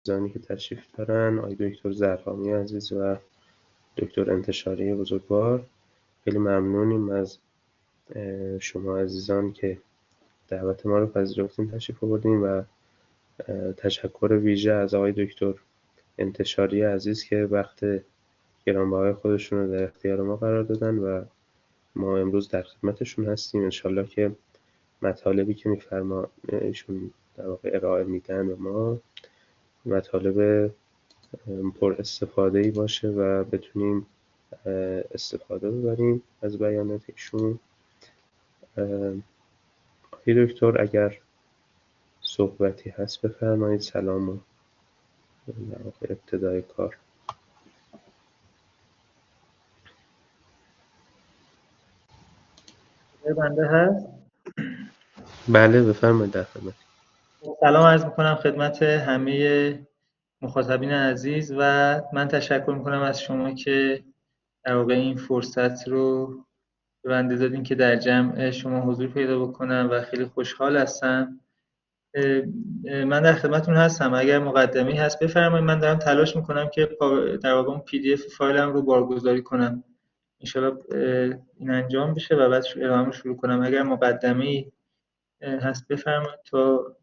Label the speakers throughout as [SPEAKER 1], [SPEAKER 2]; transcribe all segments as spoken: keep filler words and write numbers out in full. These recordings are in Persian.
[SPEAKER 1] عزیزانی که تشریف دارن، آقای دکتر زرهامی عزیز و دکتر انتشاری بزرگوار. خیلی ممنونیم از شما عزیزان که دعوت ما رو پذیرفتین تشریف آوردین و تشکر ویژه از آقای دکتر انتشاری عزیز که وقت گرانبهای خودشون رو در اختیار ما قرار دادن و ما امروز در خدمتشون هستیم. انشالله که مطالبی که میفرما ایشون در واقع ارائه میدن و ما مطالب پر استفاده‌ای باشه و بتونیم استفاده ببریم از بیانات ایشون. آقای دکتر اگر صحبتی هست بفرمایید. سلام و در واقع ابتدای کار.
[SPEAKER 2] بنده هست؟
[SPEAKER 1] بله بفرمایید. در خدمت.
[SPEAKER 2] سلام عرض میکنم خدمت همه مخاطبین عزیز و من تشکر میکنم از شما که در واقع این فرصت رو به بنده دادین که در جمع شما حضور پیدا بکنم و خیلی خوشحال هستم. من در خدمتتون هستم. اگر مقدمه‌ای هست بفرمایید. من دارم تلاش میکنم که در واقع اون پی دی اف فایلم رو بارگذاری کنم. انشالله این انجام بشه و بعد ارائه رو شروع کنم. اگر مقدمه‌ای هست بفرمایید تا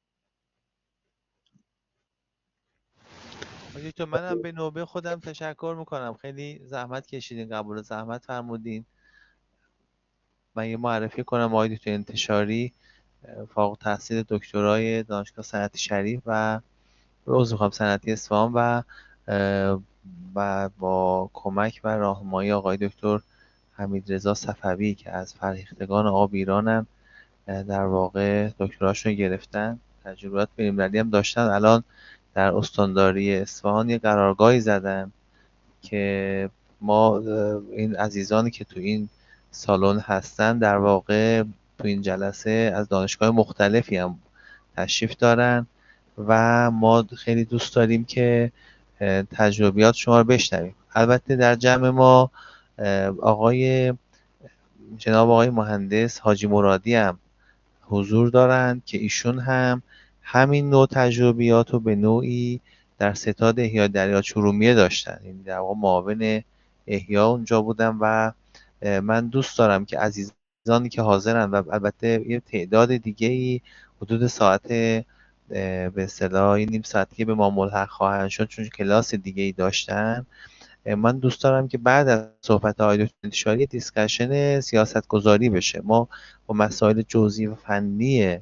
[SPEAKER 3] دکتر منم به نوبه خودم تشکر میکنم. خیلی زحمت کشیدین، قبول زحمت فرمودین. من یه معرفی کنم. آقای دکتر انتشاری فارغ التحصیل دکترای دانشگاه صنعتی شریف و عضو میخوام صنعتی اصفهان و و با کمک و راهنمایی آقای دکتر حمیدرضا صفوی که از فرهیختگان آب ایرانن در واقع دکتراشون گرفتن، تجربیات بین‌المللی هم داشتن. الان در استانداری اصفهان یه قرارگاهی زدن که ما این عزیزانی که تو این سالن هستن در واقع تو این جلسه از دانشگاه مختلفی هم تشریف دارن و ما خیلی دوست داریم که تجربیات شما رو بشنویم. البته در جمع ما آقای جناب آقای مهندس حاجی مرادی هم حضور دارند که ایشون هم همین نوع تجربیات رو به نوعی در ستاد احیا دریاچه ارومیه داشتن. این در واقع معاون احیا اونجا بودن و من دوست دارم که عزیزانی که حاضرن و البته یه تعداد دیگه‌ای حدود ساعت به اصطلاح نیم ساعتی که به ما ملحق خواهند شد چون کلاس دیگه‌ای داشتن، من دوست دارم که بعد از صحبت آقای دکتر انتشاری دیسکشن سیاستگذاری بشه. ما با مسائل جزئی و فنی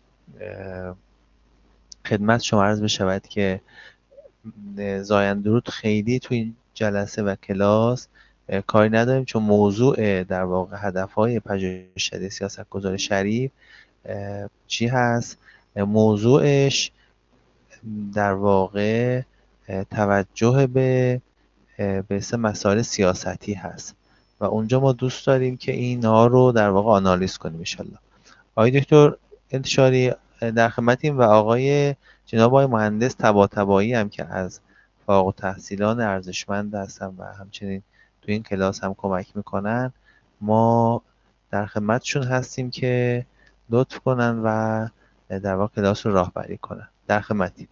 [SPEAKER 3] خدمت شما عرض بشود که زایندرود خیلی تو این جلسه و کلاس کاری نداریم چون موضوع در واقع هدفهای پژوهشکده سیاستگذاری شریف چی هست؟ موضوعش در واقع توجه به به اسم مسائل سیاستی هست و اونجا ما دوست داریم که اینا رو در واقع آنالیز کنیم ان شاءالله. آقای دکتر انتشاری در خدمتیم و آقای جناب آقای مهندس طباطبایی هم که از فارغ التحصیلان ارزشمند هستن و همچنین تو این کلاس هم کمک میکنن. ما در خدمتشون هستیم که لطف کنن و در واقع کلاس رو راهبری کنن. در خدمتیم.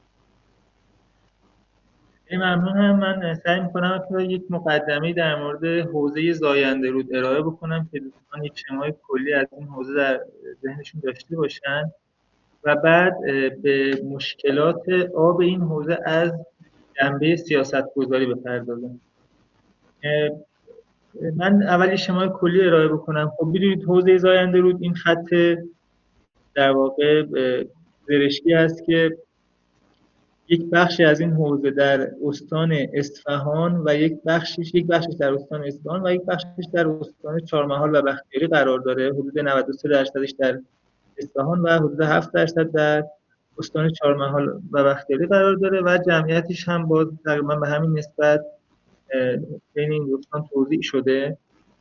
[SPEAKER 2] خیلی ممنونم. من سعی می‌کنم که یک مقدمه‌ای در مورد حوزه زاینده‌رود ارائه بکنم که دوستان یک شمای کلی از این حوزه در ذهنشون داشته باشن و بعد به مشکلات آب این حوزه از جنبه سیاستگذاری بپردازم. من اول یک شمای کلی ارائه بکنم. خب ببینید حوزه زاینده‌رود این خط در واقع زرشکی هست که یک بخشی از این حوزه در استان اصفهان و یک بخشش یک بخشش در استان اصفهان و یک بخشش در استان چهارمحال و بختیاری قرار داره. حدود نود و سه درصدش در اصفهان و حدود هفت درصد در استان چهارمحال و بختیاری قرار داره و جمعیتش هم باز تقریبا به همین نسبت بین این دو استان توزیع شده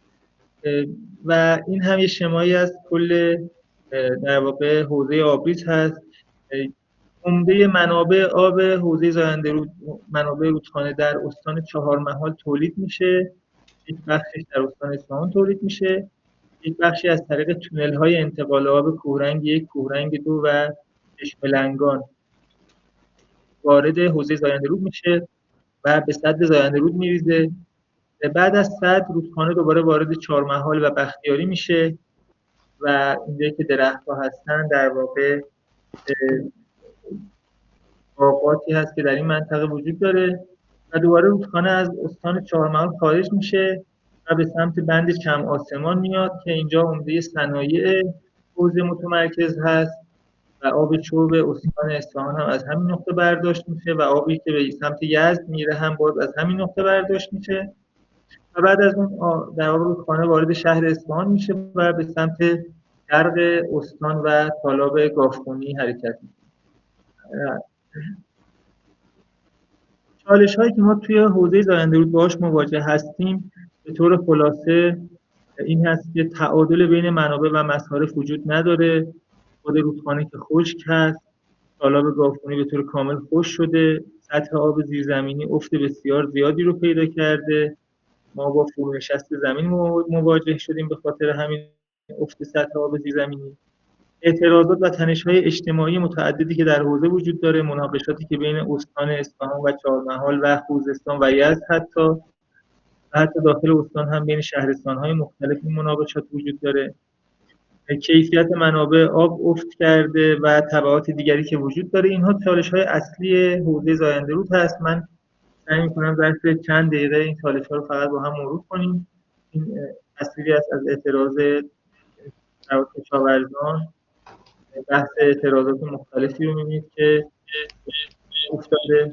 [SPEAKER 2] و این هم یه شمایی از کل در واقع حوزه آبریز هست. عمده منابع آب حوزه زاینده‌رود منابع رودخانه در استان چهارمحال تولید میشه، یک بخشش در استان اصفهان تولید میشه، یک بخشی از طریق تونل‌های انتقال آب کوهرنگ یک، کوهرنگ دو و چشمه لنگان وارد حوزه زاینده رود میشه و به سد زاینده رود میریزه. بعد از سد رودخانه دوباره وارد چهارمحال و بختیاری میشه و اینجایی که درخت‌ها هستن در واقع باغاتی هست که در این منطقه وجود داره و دوباره رودخانه از استان چهارمحال خارج میشه و به سمت بند کم آسمان میاد که اینجا عمده صنایع حوزه متمرکز هست و آب چوب استان اصفهان هم از همین نقطه برداشت میشه و آبی که به سمت یزد میره هم باز از همین نقطه برداشت میشه و بعد از اون در واقع رودخانه وارد شهر اصفهان میشه و به سمت شرق استان و تالاب گاوخونی حرکت میکنه. چالش هایی که ما توی حوزه زاینده رود باهاش مواجه هستیم به طور خلاصه این هست که تعادل بین منابع و مصارف وجود نداره. خود رودخانه که خشک هست، تالاب گاوخونی به طور کامل خشک شده، سطح آب زیرزمینی افت بسیار زیادی رو پیدا کرده. ما با فرونشست زمین مواجه شدیم به خاطر همین افت سطح آب زیرزمینی. اعتراضات و تنش‌های اجتماعی متعددی که در حوزه وجود داره، مناقشاتی که بین استان اصفهان و چهارمحال و خوزستان و یزد حتی و حتی داخل استان هم بین شهرستان‌های مختلف این مناقشات وجود داره. کیفیت منابع آب افت کرده و تبعات دیگری که وجود داره. اینها چالش‌های اصلی حوزه زاینده رود هست. من سعی می‌کنم ظرف چند دقیقه این چالش‌ها رو فقط با هم مرور کنیم. این تصویری است از اعتراض کشاورزان. بحث اعتراضات مختلفی رو می‌بینید که افتاده.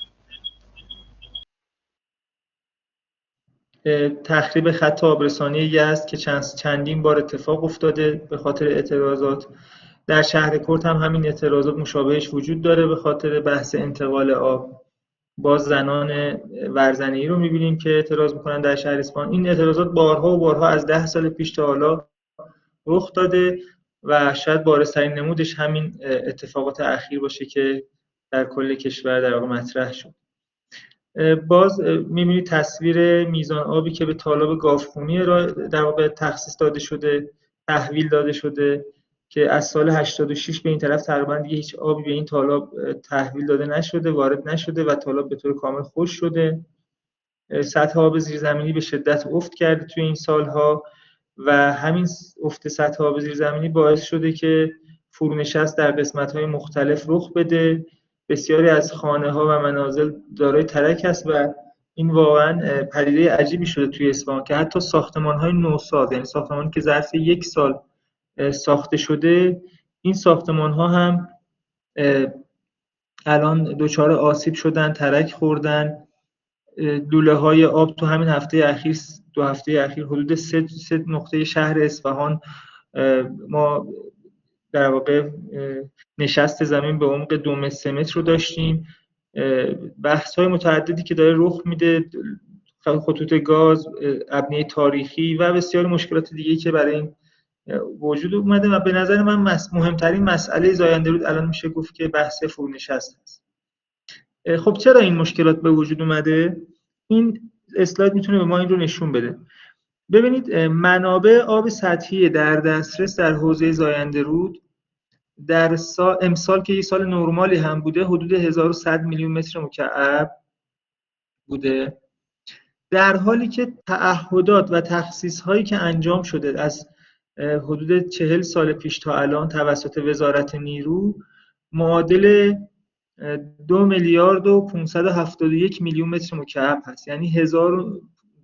[SPEAKER 2] تخریب خط آبرسانی یزد که چند چندین بار اتفاق افتاده به خاطر اعتراضات. در شهر کرد هم همین اعتراضات مشابهش وجود داره به خاطر بحث انتقال آب. باز زنان ورزنه‌ای رو می‌بینیم که اعتراض می‌کنن در شهر اصفهان. این اعتراضات بارها و بارها از ده سال پیش تا حالا رخ داده و شاید بارزترین نمودش همین اتفاقات اخیر باشه که در کل کشور در واقع مطرح شد. باز می‌بینید تصویر میزان آبی که به تالاب گاوخونی در واقع تخصیص داده شده، تحویل داده شده که از سال هشتاد و شش به این طرف تقریبا دیگه هیچ آبی به این تالاب تحویل داده نشده، وارد نشده و تالاب به طور کامل خشک شده. سطح آب زیرزمینی به شدت افت کرده توی این سالها و همین افت سطح آب زیرزمینی باعث شده که فرونشست در قسمت‌های مختلف رخ بده. بسیاری از خانه‌ها و منازل دارای ترک است و این واقعاً پدیده عجیبی شده توی اصفهان که حتی ساختمان‌های نوساز، یعنی ساختمانی که ظرف یک سال ساخته شده، این ساختمان‌ها هم الان دچار آسیب شدن، ترک خوردن. لوله‌های آب تو همین هفته اخیر دو هفته اخیر حدود سه, سه نقطه شهر اصفهان ما در واقع نشست زمین به عمق دو متر سه متر رو داشتیم. بحث‌های متعددی که داره رخ میده، خطوط گاز، ابنیه تاریخی و بسیاری مشکلات دیگه‌ای که برای این وجود اومده و به نظر من مهمترین مسئله زاینده رود الان میشه گفت که بحث فرونشست است. خب چرا این مشکلات به وجود اومده؟ این اسلاید میتونه به ما این رو نشون بده. ببینید منابع آب سطحی در دسترس در حوزه زاینده رود در سال امسال که یه سال نرمالی هم بوده حدود هزار و صد میلیون متر مکعب بوده، در حالی که تعهدات و تخصیص هایی که انجام شده از حدود چهل سال پیش تا الان توسط وزارت نیرو معادل دو میلیارد و پانصد و هفتاد و یک میلیون متر مکعب هست. یعنی هزار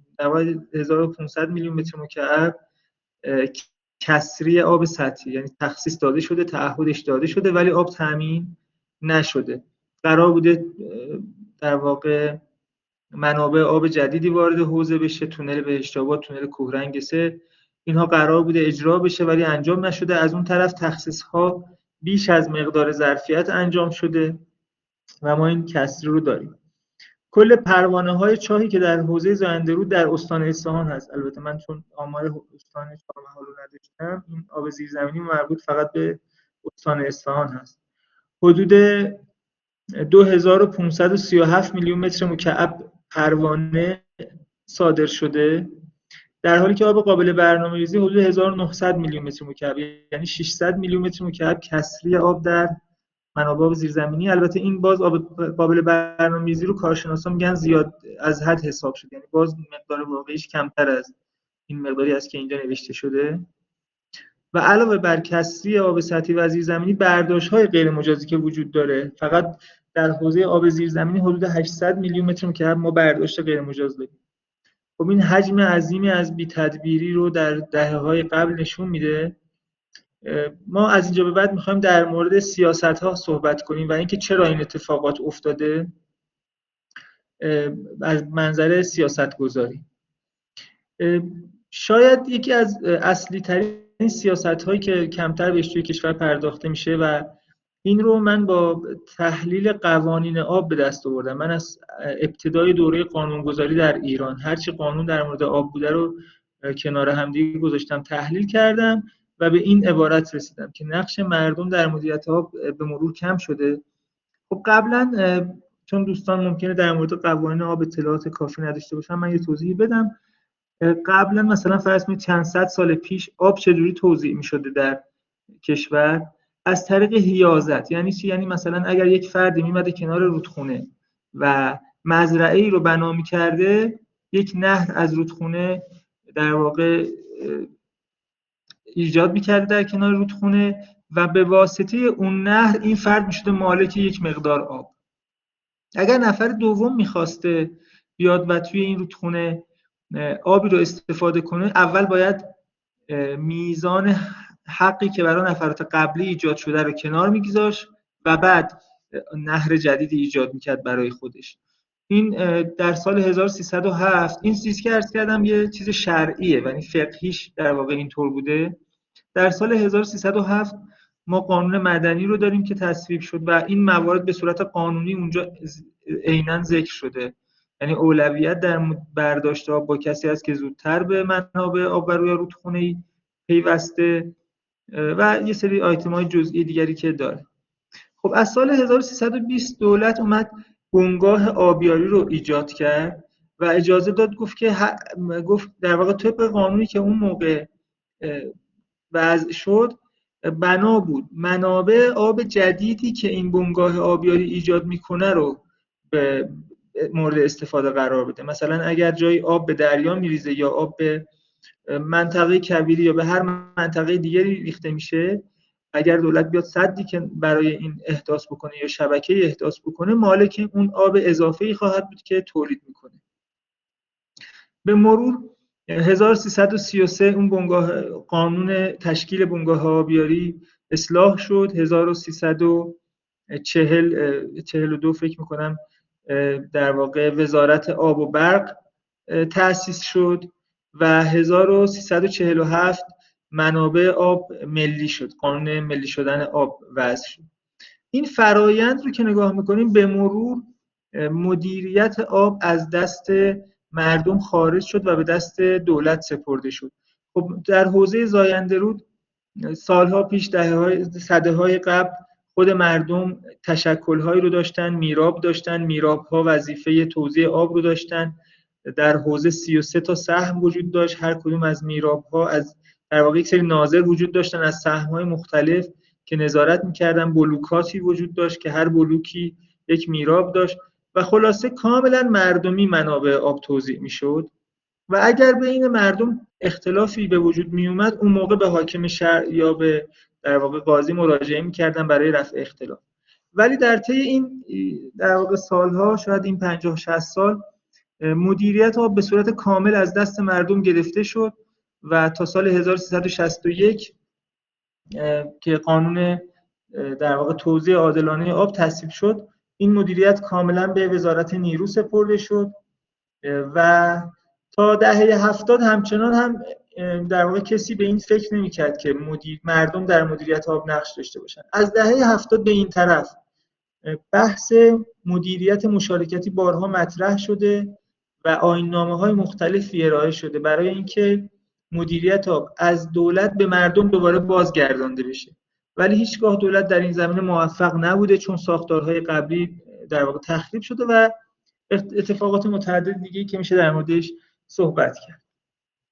[SPEAKER 2] و پانصد میلیون متر مکعب کسری آب سطحی، یعنی تخصیص داده شده، تعهدش داده شده ولی آب تامین نشده. قرار بوده در واقع منابع آب جدیدی وارد حوزه بشه، تونل بهشت‌آباد، تونل کوهرنگ سه، اینها قرار بوده اجرا بشه ولی انجام نشده. از اون طرف تخصیص‌ها بیش از مقدار ظرفیت انجام شده و ما این کسری رو داریم. کل پروانه‌های چاهی که در حوزه زاینده رود در استان اصفهان هست، البته من چون آمار استان چهارمحال رو نداشتم، این آب زیرزمینی مربوط فقط به استان اصفهان هست، حدود دو هزار و پانصد و سی و هفت میلیون متر مکعب پروانه صادر شده، در حالی که آب قابل برنامه‌ریزی حدود هزار و نهصد میلیون متر مکعب، یعنی ششصد میلیون متر مکعب کسری آب در منابع آب زیرزمینی. البته این باز آب قابل برنامه‌ریزی رو کارشناسان میگن زیاد از حد حساب شده، یعنی باز مقدار واقعیش کمتر از این مقداری است که اینجا نوشته شده. و علاوه بر کسری آب سطحی و زیرزمینی، برداشت‌های غیر مجازی که وجود داره، فقط در حوزه آب زیرزمینی حدود هشتصد میلیون متر مکعب ما برداشت غیر مجاز داریم. خب این حجم عظیمی از بی‌تدبیری رو در دهه‌های قبل نشون میده. ما از اینجا به بعد می‌خوایم در مورد سیاست‌ها صحبت کنیم و اینکه چرا این اتفاقات افتاده از منظر سیاست‌گذاری. شاید یکی از اصلی ترین سیاست‌هایی که کمتر بهش توی کشور پرداخته میشه و این رو من با تحلیل قوانین آب به دست آوردم. من از ابتدای دوره قانونگذاری در ایران هرچی قانون در مورد آب بوده رو کنار همدیگه گذاشتم، تحلیل کردم و به این عبارت رسیدم که نقش مردم در مدیریت آب به مرور کم شده. خب قبلا چون دوستان ممکنه در مورد قوانین آب اطلاعات کافی نداشته باشن، من یه توضیح بدم. قبلا مثلا فرض کنید چند صد سال پیش آب چجوری توزیع می‌شده در کشور؟ از طریق حیازت. یعنی چی؟ یعنی مثلا اگر یک فردی میمده کنار رودخونه و مزرعه‌ای رو بنا می‌کرده، یک نهر از رودخونه در واقع ایجاد می‌کرده در کنار رودخونه و به واسطه اون نهر این فرد می‌شده مالک یک مقدار آب. اگر نفر دوم می‌خواسته بیاد و توی این رودخونه آبی رو استفاده کنه، اول باید میزان حقی که برای نفرات قبلی ایجاد شده رو کنار میگذاشت و بعد نهر جدیدی ایجاد میکرد برای خودش. این در سال هزار و سیصد و هفت این چیزی که عرض کردم یه چیز شرعیه و این فقهیش در واقع اینطور بوده. در سال هزار و سیصد و هفت ما قانون مدنی رو داریم که تصویب شد و این موارد به صورت قانونی اونجا عیناً ذکر شده. یعنی اولویت در برداشت آب با کسی است که زودتر به منابع آب روی رودخونه‌ای پیوسته و یه سری آیتم‌های جزئی دیگری که داره. خب از سال هزار و سیصد و بیست دولت اومد بنگاه آبیاری رو ایجاد کرد و اجازه داد، گفت که گفت در واقع طبق قانونی که اون موقع وضع شد بنا بود منابع آب جدیدی که این بنگاه آبیاری ایجاد میکنه رو به مورد استفاده قرار بده. مثلا اگر جایی آب به دریا میریزه یا آب به منطقه کویری یا به هر منطقه دیگری ریخته میشه، اگر دولت بیاد سدی که برای این احداث بکنه یا شبکه‌ای احداث بکنه، مالک اون آب اضافه‌ای خواهد بود که تولید میکنه. به مرور هزار و سیصد و سی و سه اون بنگاه قانون تشکیل بنگاه آبیاری اصلاح شد. هزار و سیصد و چهل و دو فکر میکنم در واقع وزارت آب و برق تأسیس شد و هزار و سیصد و چهل و هفت منابع آب ملی شد، قانون ملی شدن آب وضع شد. این فرایند رو که نگاه میکنیم به مرور مدیریت آب از دست مردم خارج شد و به دست دولت سپرده شد. خب در حوزه زاینده رود سالها پیش، دهه‌های سده‌های قبل خود مردم تشکل‌هایی رو داشتن، میراب داشتن، میراب‌ها وظیفه توزیع آب رو داشتن. در حوزه سی و سه تا سهم وجود داشت، هر کدوم از میراب‌ها از در واقع یک سری ناظر وجود داشتن از سهم‌های مختلف که نظارت می‌کردن. بلوکاتی وجود داشت که هر بلوکی یک میراب داشت و خلاصه کاملا مردمی منابع آب توزیع می‌شد و اگر بین مردم اختلافی به وجود می اومد، اون موقع به حاکم شهر یا به در واقع قاضی مراجعه می‌کردن برای رفع اختلاف. ولی در طی این در واقع سالها، شاید این پنجاه شصت سال، مدیریت آب به صورت کامل از دست مردم گرفته شد و تا سال هزار و سیصد و شصت و یک که قانون در واقع توزیع عادلانه آب تصویب شد، این مدیریت کاملا به وزارت نیرو سپرده شد و تا دهه هفتاد همچنان هم در واقع کسی به این فکر نمی‌کرد که مدیر مردم در مدیریت آب نقش داشته باشن. از دهه هفتاد به این طرف بحث مدیریت مشارکتی بارها مطرح شده و آیین‌نامه‌های مختلفی ارائه شده برای اینکه مدیریت آب از دولت به مردم دوباره بازگردانده بشه، ولی هیچگاه دولت در این زمینه موفق نبوده، چون ساختارهای قبلی در واقع تخریب شده و اتفاقات متعدد دیگه‌ای که میشه در موردش صحبت کرد.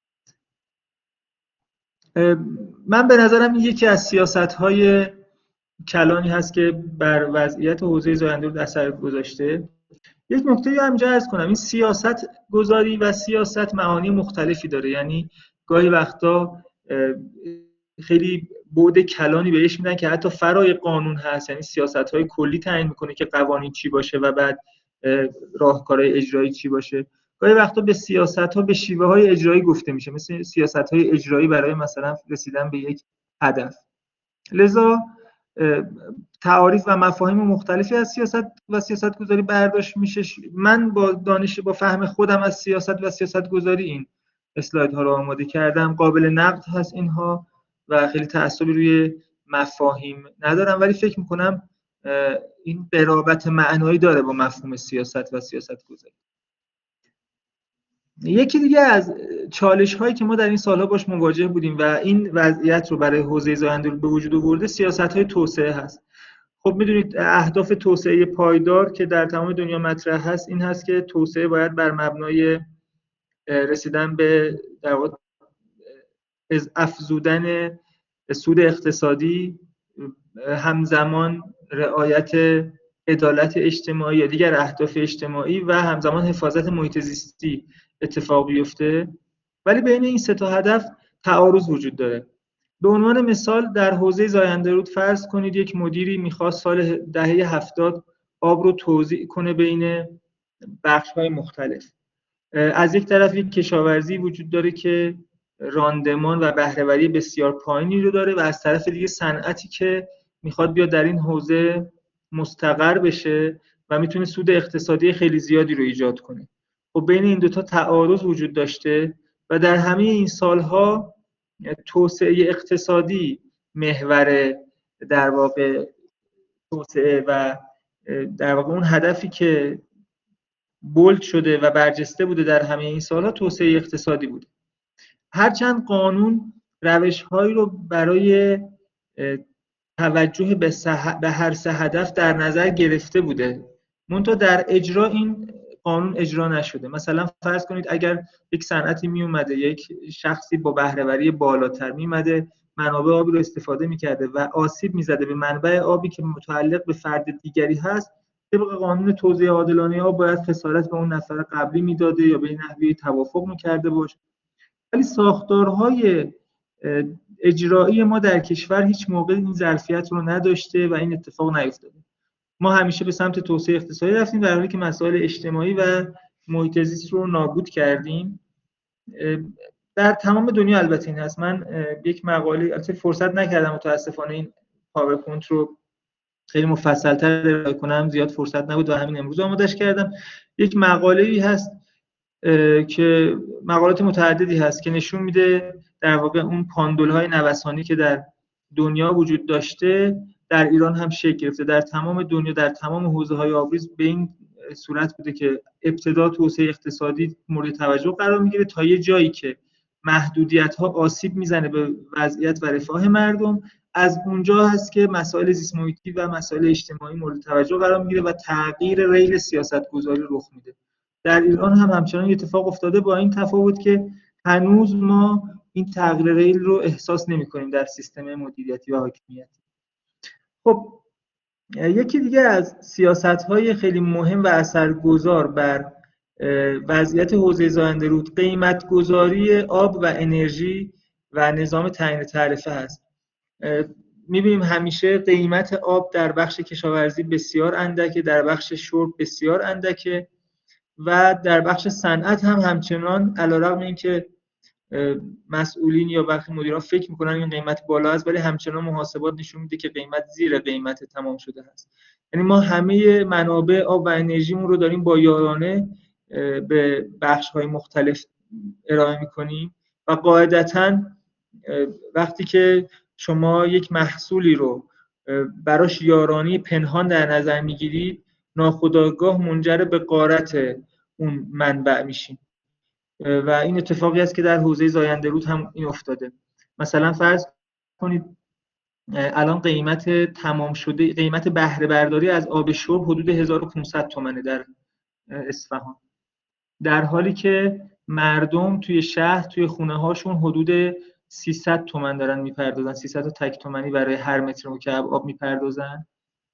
[SPEAKER 2] من به نظرم یکی از سیاست‌های کلانی هست که بر وضعیت حوزه زاینده رود اثر گذاشته. یک نکته رو همینجا عرض کنم، این سیاست گذاری و سیاست معانی مختلفی داره، یعنی گاهی وقتا خیلی بعد کلانی بهش میدن که حتی فرای قانون هست، یعنی سیاست‌های کلی تعیین میکنه که قوانین چی باشه و بعد راهکارهای اجرایی چی باشه. گاهی وقتا به سیاست‌ها به شیوه‌های اجرایی گفته میشه، مثل سیاست‌های اجرایی برای مثلا رسیدن به یک هدف. لذا تعاریف و مفاهیم مختلفی از سیاست و سیاست‌گذاری برداشت میشه. من با دانش با فهم خودم از سیاست و سیاست‌گذاری این اسلایدها رو آماده کردم. قابل نقد هست اینها و خیلی تعصبی روی مفاهیم ندارم، ولی فکر میکنم این قرابت معنایی داره با مفهوم سیاست و سیاست‌گذاری. یکی دیگه از چالش هایی که ما در این سالها باش مواجه بودیم و این وضعیت رو برای حوزه زاینده رود به وجود آورده سیاست های توسعه هست. خب میدونید اهداف توسعه پایدار که در تمام دنیا مطرح هست این هست که توسعه باید بر مبنای رسیدن به در واقع افزودن سود اقتصادی، همزمان رعایت عدالت اجتماعی یا دیگر اهداف اجتماعی و همزمان حفاظت محیط زیستی اتفاق بیفته. ولی بین این سه تا هدف تعارض وجود داره. به عنوان مثال در حوزه زاینده رود فرض کنید یک مدیری میخواست سال دهه هفتاد آب رو توزیع کنه بین بخش‌های مختلف. از یک طرف یک کشاورزی وجود داره که راندمان و بهره‌وری بسیار پایینی رو داره و از طرف دیگه صنعتی که میخواد بیاد در این حوزه مستقر بشه و میتونه سود اقتصادی خیلی زیادی رو ایجاد کنه. خب بین این دوتا تعارض وجود داشته و در همه این سالها توسعه اقتصادی محور در واقع توسعه و در واقع اون هدفی که بولد شده و برجسته بوده در همه این سالها توسعه اقتصادی بوده. هرچند قانون روش‌هایی رو برای توجه به, به هر سه هدف در نظر گرفته بوده، منتها در اجرا این قانون اجرا نشده. مثلا فرض کنید اگر یک صنعتی می اومده، یک شخصی با بهره‌وری بالاتر می اومده منابع آبی رو استفاده می‌کرده و آسیب می‌زده به منبع آبی که متعلق به فرد دیگری هست، طبق قانون توزیع عادلانه آب باید خسارت به اون نفر قبلی میداده یا به نحوی توافق می‌کرده باشه. ولی ساختارهای اجرایی ما در کشور هیچ موقع این ظرفیت رو نداشته و این اتفاق نیفتاده. ما همیشه به سمت توسعه اقتصادی رفتیم در حالی که مسائل اجتماعی و محیط زیست رو نابود کردیم. در تمام دنیا البته این هست. من یک مقاله البته فرصت نکردم متاسفانه این پاورپوینت رو خیلی مفصل‌تر ارائه کنم، زیاد فرصت نبود و همین امروز آمادهش کردم. یک مقاله‌ای هست که مقالات متعددی هست که نشون میده در واقع اون پاندول‌های نوسانی که در دنیا وجود داشته در ایران هم شکل گرفته. در تمام دنیا در تمام حوزه‌های آبریز به این صورت بوده که ابتدا توسعه اقتصادی مورد توجه قرار میگیره تا یه جایی که محدودیت‌ها آسیب میزنه به وضعیت و رفاه مردم، از اونجا هست که مسائل زیست محیطی و مسائل اجتماعی مورد توجه قرار میگیره و تغییر ریل سیاست‌گذاری رخ میده. در ایران هم همچنان اتفاق افتاده، با این تفاوت که هنوز ما این تغییر ریل رو احساس نمی‌کنیم در سیستم مدیریتی و حاکمیتی. خب یکی دیگه از سیاست‌های خیلی مهم و اثرگذار بر وضعیت حوزه زاینده رود قیمت‌گذاری آب و انرژی و نظام تعیین تعرفه هست. می‌بینیم همیشه قیمت آب در بخش کشاورزی بسیار اندکه، در بخش شرب بسیار اندکه و در بخش صنعت هم همچنان، علیرغم اینکه مسئولین یا برخی مدیران فکر میکنن این قیمت بالا است، ولی همچنان محاسبات نشون میده که قیمت زیر قیمت تمام شده است. یعنی ما همه منابع آب و انرژیمون رو داریم با یارانه به بخش‌های مختلف ارائه میکنیم و قاعدتاً وقتی که شما یک محصولی رو براش یارانی پنهان در نظر میگیرید، ناخودآگاه منجر به غارت اون منبع میشین و این اتفاقی است که در حوزه زاینده رود هم این افتاده. مثلا فرض کنید الان قیمت تمام شده، قیمت بهره برداری از آب شرب حدود هزار و پانصد تومانه در اصفهان، در حالی که مردم توی شهر توی خونه هاشون حدود سیصد تومان دارن میپردازن، سیصد تا تک تومانی برای هر متر مکعب آب میپردازن.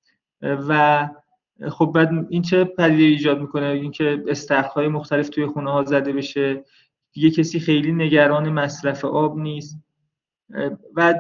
[SPEAKER 2] و خب بعد این چه پدیده ایجاد میکنه؟ اینکه استخرهای مختلف توی خونه ها زده بشه، دیگه کسی خیلی نگران مصرف آب نیست و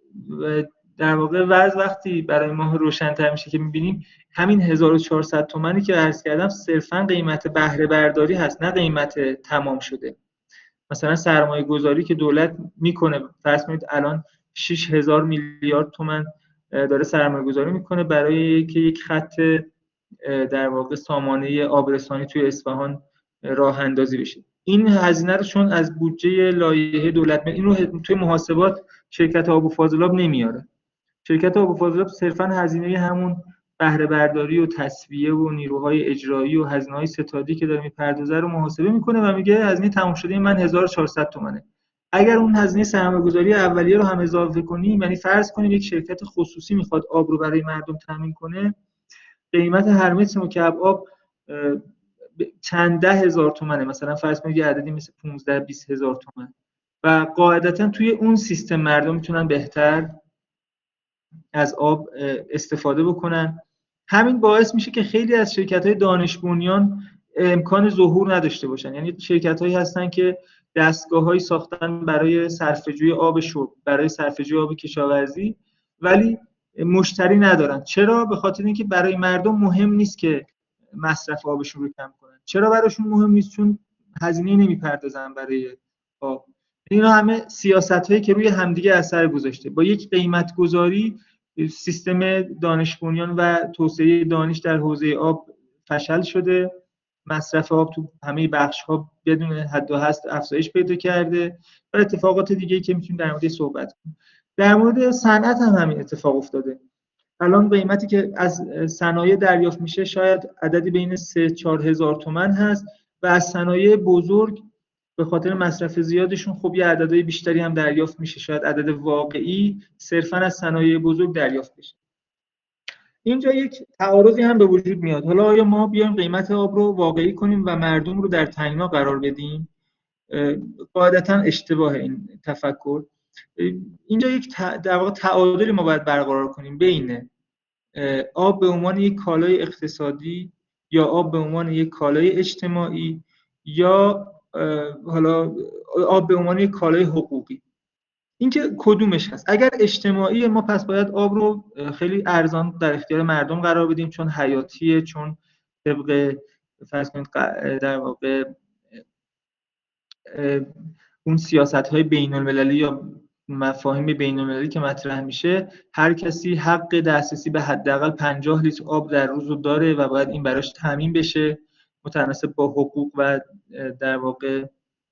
[SPEAKER 2] در واقع وضع وقتی برای ما روشن‌تر میشه که میبینیم همین هزار و چهارصد تومانی که عرض کردم صرفاً قیمت بهره برداری هست، نه قیمت تمام شده. مثلا سرمایه گذاری که دولت میکنه، فرض کنید الان شش هزار میلیارد تومان داره سرمایه گذاری میکنه برای که یک خط در واقع سامانه آبرسانی توی اصفهان راه اندازی بشه. این هزینه رو چون از بودجه لایحه دولت این رو توی محاسبات شرکت آب و فاضلاب نمیاره. شرکت آب و فاضلاب صرفاً هزینه همون بهره برداری و تسویه و نیروهای اجرایی و هزینه‌های ستادی که داره میپردازه رو محاسبه میکنه و میگه هزینه تمام شده من هزار و چهارصد تومانه. اگر اون هزینه سرمایه‌گذاری اولیه رو هم اضافه کنیم، یعنی فرض کنیم یک شرکت خصوصی میخواد آب رو برای مردم تامین کنه، قیمت هر متر مکعب آب چند ده هزار تومانه، مثلا فرض کنید یه عددی مثل پانزده بیست هزار تومان و قاعدتا توی اون سیستم مردم میتونن بهتر از آب استفاده بکنن. همین باعث میشه که خیلی از شرکت‌های دانش بنیان امکان ظهور نداشته باشن، یعنی شرکت‌هایی هستن که دستگاه‌هایی ساختن برای صرفه‌جویی آب شرب، برای صرفه‌جویی آب کشاورزی، ولی مشتری ندارن. چرا؟ به خاطر اینکه برای مردم مهم نیست که مصرف آبشون رو کم کنن. چرا براشون مهم نیست؟ چون هزینه نمیپردازن برای آب. اینا همه سیاست‌هایی که روی همدیگه اثر گذاشته. با یک قیمت گذاری سیستم دانش بنیان و توسعه دانش در حوزه آب فشل شده. مصرف آب تو همه بخش‌ها بدون حد و حصر افزایش پیدا کرده و اتفاقات دیگه‌ای که میتونیم در موردش صحبت کنیم. در مورد صنعت هم همین اتفاق افتاده. الان قیمتی که از صنایع دریافت میشه شاید عددی بین سه چهار هزار تومان هست و از صنایع بزرگ به خاطر مصرف زیادشون خب یه عددهای بیشتری هم دریافت میشه، شاید عدد واقعی صرفاً از صنایع بزرگ دریافت بشه. اینجا یک تعارضی هم به وجود میاد. حالا آیا ما بیایم قیمت آب رو واقعی کنیم و مردم رو در تنگنا قرار بدیم؟ قاعدتاً اشتباه این تفکر. اینجا یک در واقع تعادلی ما باید برقرار کنیم بین آب به عنوان یک کالای اقتصادی یا آب به عنوان یک کالای اجتماعی یا حالا آب به عنوان یک کالای حقوقی. اینکه کدومش هست؟ اگر اجتماعی ما پس باید آب رو خیلی ارزان در اختیار مردم قرار بدیم چون حیاتیه، چون طبق فرض کنید در واقع اون سیاست‌های بین‌المللی یا مفاهیم بین‌المللی که مطرح میشه هر کسی حق دسترسی به حداقل پنجاه لیتر آب در روز رو داره و باید این براش تامین بشه متناسب با حقوق و در واقع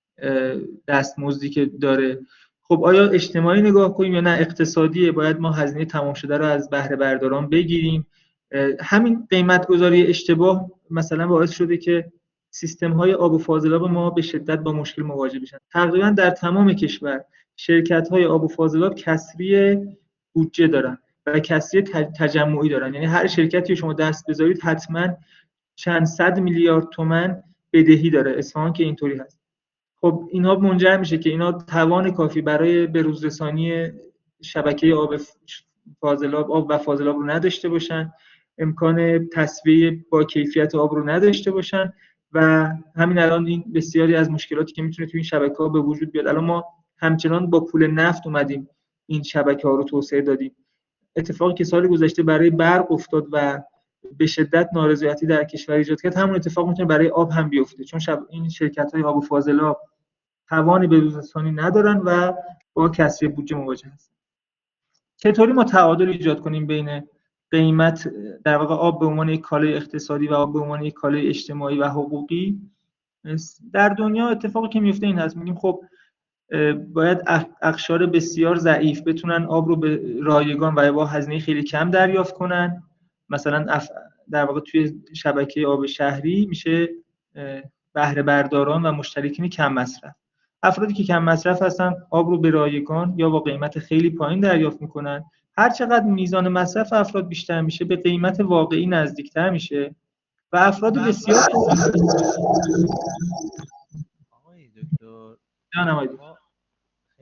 [SPEAKER 2] دستمزدی که داره. خب آیا اجتماعی نگاه کنیم یا نه اقتصادیه؟ باید ما هزینه تمام شده رو از بهره برداران بگیریم. همین قیمت گذاری اشتباه مثلا باعث شده که سیستم های آب و فاضلاب ما به شدت با مشکل مواجه بشن. تقریبا در تمام کشور شرکت های آب و فاضلاب کسری بودجه دارن و کسری تجمعی دارن، یعنی هر شرکتی شما دست بذارید حتما چند صد میلیارد تومان بدهی داره. اصفهان که اینطوری هست. خب اینها منجر میشه که اینا توان کافی برای بروزرسانی شبکه آب فاضلاب آب و فاضلاب رو نداشته باشن، امکان تسویه با کیفیت آب رو نداشته باشن و همین الان این بسیاری از مشکلاتی که میتونه توی این شبکه‌ها به وجود بیاد. الان ما همچنان با پول نفت اومدیم این شبکه‌ها رو توسعه دادیم. اتفاقی که سال گذشته برای برق افتاد و به شدت نارضایتی در کشور ایجاد کرد، همون اتفاق میتونه برای آب هم بیفته، چون شب این شرکت‌های آب و فاضلاب توان بروزرسانی ندارن و با کسری بودجه مواجه هستن. چطوری ما تعادل ایجاد کنیم بین قیمت در واقع آب به عنوان یک کالای اقتصادی و آب به عنوان یک کالای اجتماعی و حقوقی؟ در دنیا اتفاقی که میفته این هست، میگیم خب باید اقشار بسیار ضعیف بتونن آب رو به رایگان و با هزینه خیلی کم دریافت کنن. مثلا در واقع توی شبکه آب شهری میشه بهره برداران و مشترکین کم مصرف. افرادی که کم مصرف هستن آب رو به رایگان یا با قیمت خیلی پایین دریافت میکنن. هر چقدر میزان مصرف افراد بیشتر میشه به قیمت واقعی نزدیکتر میشه و افراد بسیار
[SPEAKER 3] آقای دکتر
[SPEAKER 2] جانم آقای
[SPEAKER 3] خیلی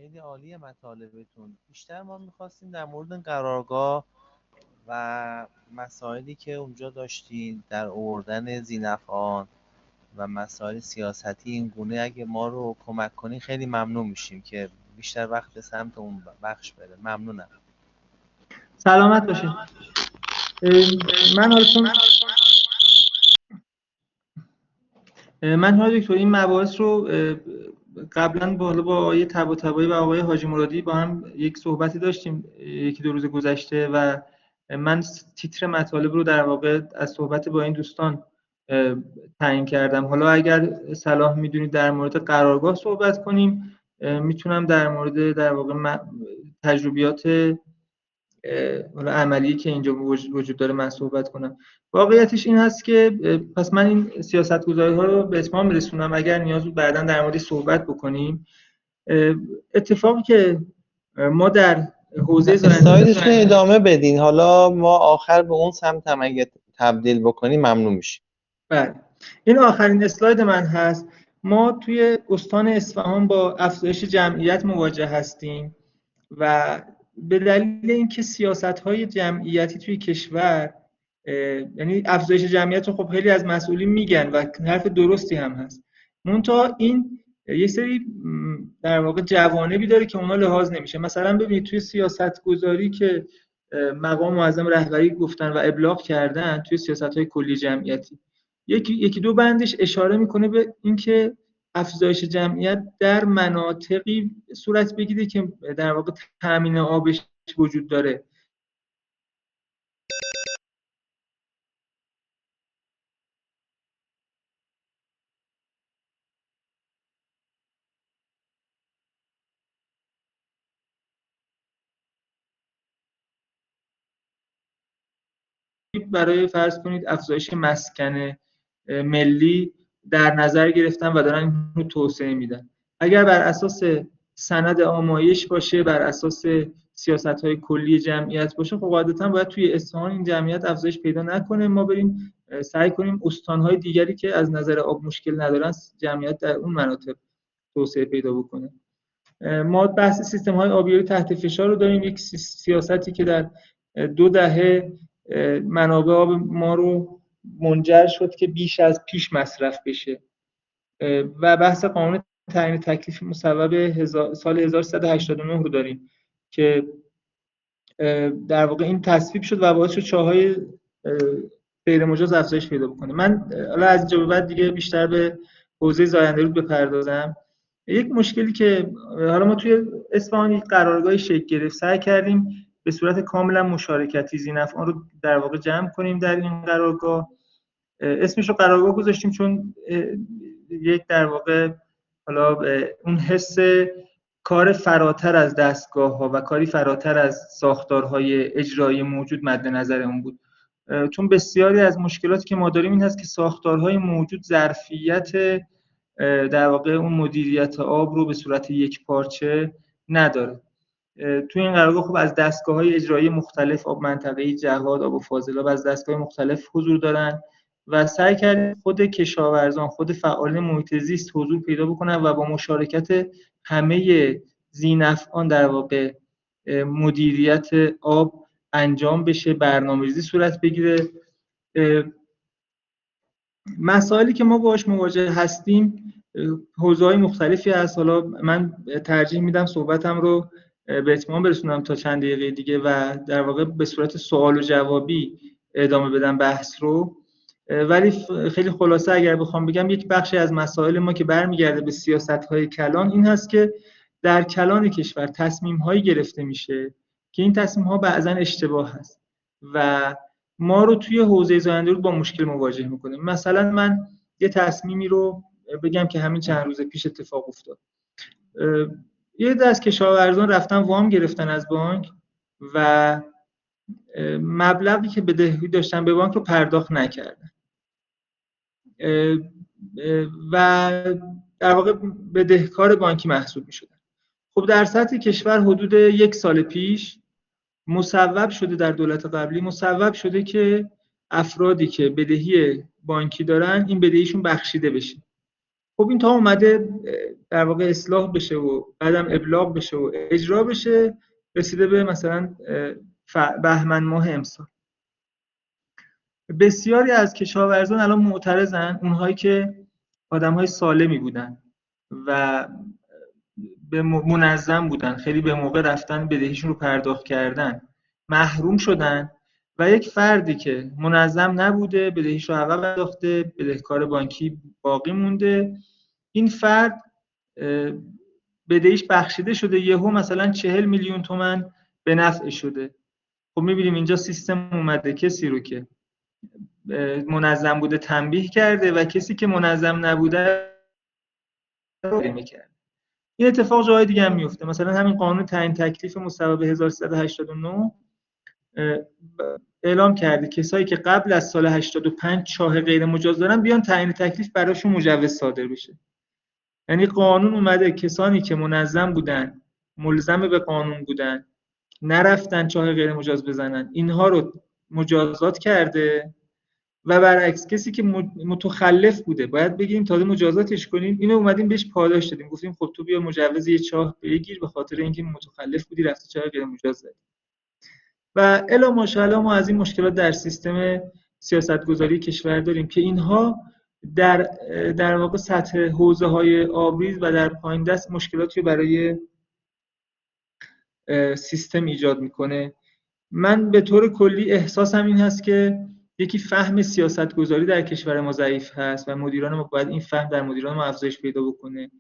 [SPEAKER 3] خیلی عالیه مطالبتون. بیشتر ما میخواستیم در مورد قرارگاه و مسائلی که اونجا داشتین در آوردن ذی‌نفعان و مسائل سیاستی این گونه اگه ما رو کمک کنین خیلی ممنون میشیم که بیشتر وقت به سمت اون بخش بره. ممنونم.
[SPEAKER 2] سلامت باشین. من حالا چون من حالا دکتر این مباحث رو قبلا بالا با آقای طباطبایی و آقای حاجی مرادی با هم یک صحبتی داشتیم یکی دو روز گذشته و من تیتر مطالب رو در واقع از صحبت با این دوستان تعیین کردم. حالا اگر صلاح میدونید در مورد قرارگاه صحبت کنیم، میتونم در مورد در واقع تجربیات حالا عملی که اینجا وجود داره من صحبت کنم. واقعیتش این هست که پس من این سیاست‌گذاری ها رو به اتمام میرسونم. اگر نیاز بود بعداً در موردش صحبت بکنیم. اتفاقی که ما در حوزه
[SPEAKER 3] اسلایدتون ادامه بدین، حالا ما آخر به اون سمت هم اگه تبدیل بکنیم ممنون میشیم.
[SPEAKER 2] بله، این آخرین اسلاید من هست. ما توی استان اصفهان با افزایش جمعیت مواجه هستیم و به دلیل اینکه سیاست‌های جمعیتی توی کشور، یعنی افزایش جمعیت رو خب خیلی از مسئولین میگن و حرف درستی هم هست، منتها این یه سری در واقع جوانبی داره که اونا لحاظ نمیشه. مثلا ببینید توی سیاست گذاری که مقام معظم رهبری گفتن و ابلاغ کردن توی سیاست‌های کلی جمعیتی، یکی یکی دو بندش اشاره میکنه به اینکه افزایش جمعیت در مناطقی صورت بگیره که در واقع تامین آبش وجود داره. برای فرض کنید افزایش مسکن ملی در نظر گرفتن و دارن رو توسعه میدن. اگر بر اساس سند آمایش باشه، بر اساس سیاست‌های کلی جمعیت باشه، خب قاعدتاً باید توی اصفهان این جمعیت افزایش پیدا نکنه. ما بریم سعی کنیم استان‌های دیگری که از نظر آب مشکل ندارن جمعیت در اون مناطق توسعه پیدا بکنه. ما بحث سیستم‌های آبیاری تحت فشار رو داریم، یک سیاستی که در دو دهه منابع آب ما رو منجر شد که بیش از پیش مصرف بشه و بحث قانون تعیین تکلیف مصوب سال هزار و سیصد و هشتاد و نه رو داریم که در واقع این تصویب شد و باعث شد چاهای غیر مجاز افزایش پیدا بکنه. من حالا از اینجا به بعد دیگه بیشتر به حوزه زاینده رود بپردازم. یک مشکلی که حالا ما توی اصفهان یک قرارگاهی شکل گرفت، سعی کردیم به صورت کاملا مشارکتی ذی‌نفعان رو در واقع جمع کنیم در این قرارگاه. اسمش رو قرارگاه گذاشتیم چون یک در واقع حالا اون حس کار فراتر از دستگاه‌ها و کاری فراتر از ساختارهای اجرایی موجود مد نظر اون بود، چون بسیاری از مشکلاتی که ما داریم این هست که ساختارهای موجود ظرفیت در واقع اون مدیریت آب رو به صورت یک پارچه نداره. توی این قرارگاه خب از دستگاه‌های اجرایی مختلف، آب منطقه‌ای جهاد، آب و فاضلاب، از دستگاه‌های مختلف حضور دارن و سعی کردیم خود کشاورزان، خود فعالان محیط زیست حضور پیدا بکنن و با مشارکت همه ذی‌نفعان در واقع مدیریت آب انجام بشه، برنامه‌ریزی صورت بگیره. مسائلی که ما باهاش مواجه هستیم حوزه‌های مختلفی هست. حالا من ترجیح میدم صحبتم رو به اتمام برسونم تا چند دقیقه دیگه و در واقع به صورت سوال و جوابی ادامه بدم بحث رو، ولی خیلی خلاصه اگر بخوام بگم یک بخشی از مسائل ما که برمیگرده به سیاست‌های کلان این هست که در کلان کشور تصمیم‌هایی گرفته میشه که این تصمیم‌ها بعضاً اشتباه هست و ما رو توی حوزه زاینده رود با مشکل مواجه می‌کنه. مثلا من یه تصمیمی رو بگم که همین چند روز پیش اتفاق افتاد. یه عده از کشاورزان رفتن وام گرفتن از بانک و مبلغی که بدهی داشتن به بانک رو پرداخت نکردن و در واقع بدهکار بانکی محسوب می‌شدن. خب در سطح کشور حدود یک سال پیش مصوب شده، در دولت قبلی مصوب شده که افرادی که بدهی بانکی دارن این بدهیشون بخشیده بشه. خب این تا اومده در واقع اصلاح بشه و بعدم ابلاغ بشه و اجرا بشه، رسیده به مثلا بهمن ماه امسال. بسیاری از کشاورزان الان معترضن، اونهایی که آدم‌های سالمی بودن و به منظم بودن، خیلی به موقع رفتن بدهیشون رو پرداخت کردن، محروم شدن و یک فردی که منظم نبوده، بدهیش رو عقب انداخته، بدهکار بانکی باقی مونده، این فرد بدهیش بخشیده شده، یهو مثلا چهل میلیون تومان به نفع شده. خب می‌بینیم اینجا سیستم اومده کسی رو که منظم بوده تنبیه کرده و کسی که منظم نبوده رو می‌کرد. این اتفاق جای دیگه هم میفته. مثلا همین قانون تعیین تکلیف مصوبه هزار و سیصد و هشتاد و نه اعلام کرده کسایی که قبل از سال هشتاد و پنج چاه غیر مجاز دارن بیان تعیین تکلیف براشون مجوز صادر بشه. یعنی قانون اومده کسانی که منظم بودن، ملزم به قانون بودن، نرفتن چاه غیر مجاز بزنن، اینها رو مجازات کرده و برعکس کسی که متخلف بوده باید بگیم تازه مجازاتش کنیم، اینو اومدیم بهش پاداش دادیم، گفتیم خب تو بیا مجوز یه چاه بگیر به خاطر اینکه متخلف بودی رفتی چاه غیر مجاز زدی. و الی ماشاءالله ما از این مشکلات در سیستم سیاستگذاری کشور داریم که اینها در در واقع سطح حوزه‌های آبریز و در پایین دست مشکلاتی برای سیستم ایجاد میکنه. من به طور کلی احساسم این هست که یکی فهم سیاستگذاری در کشور ما ضعیف هست و مدیران ما باید این فهم در مدیران ما افزایش پیدا بکنه.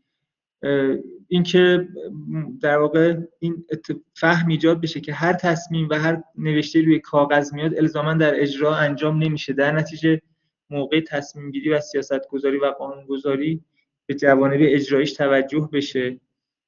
[SPEAKER 2] اینکه در واقع این فهم ایجاد بشه که هر تصمیم و هر نوشته روی کاغذ میاد الزاما در اجرا انجام نمیشه، در نتیجه موقع تصمیم گیری و سیاست گذاری و قانون گذاری به جوانب اجرایش توجه بشه.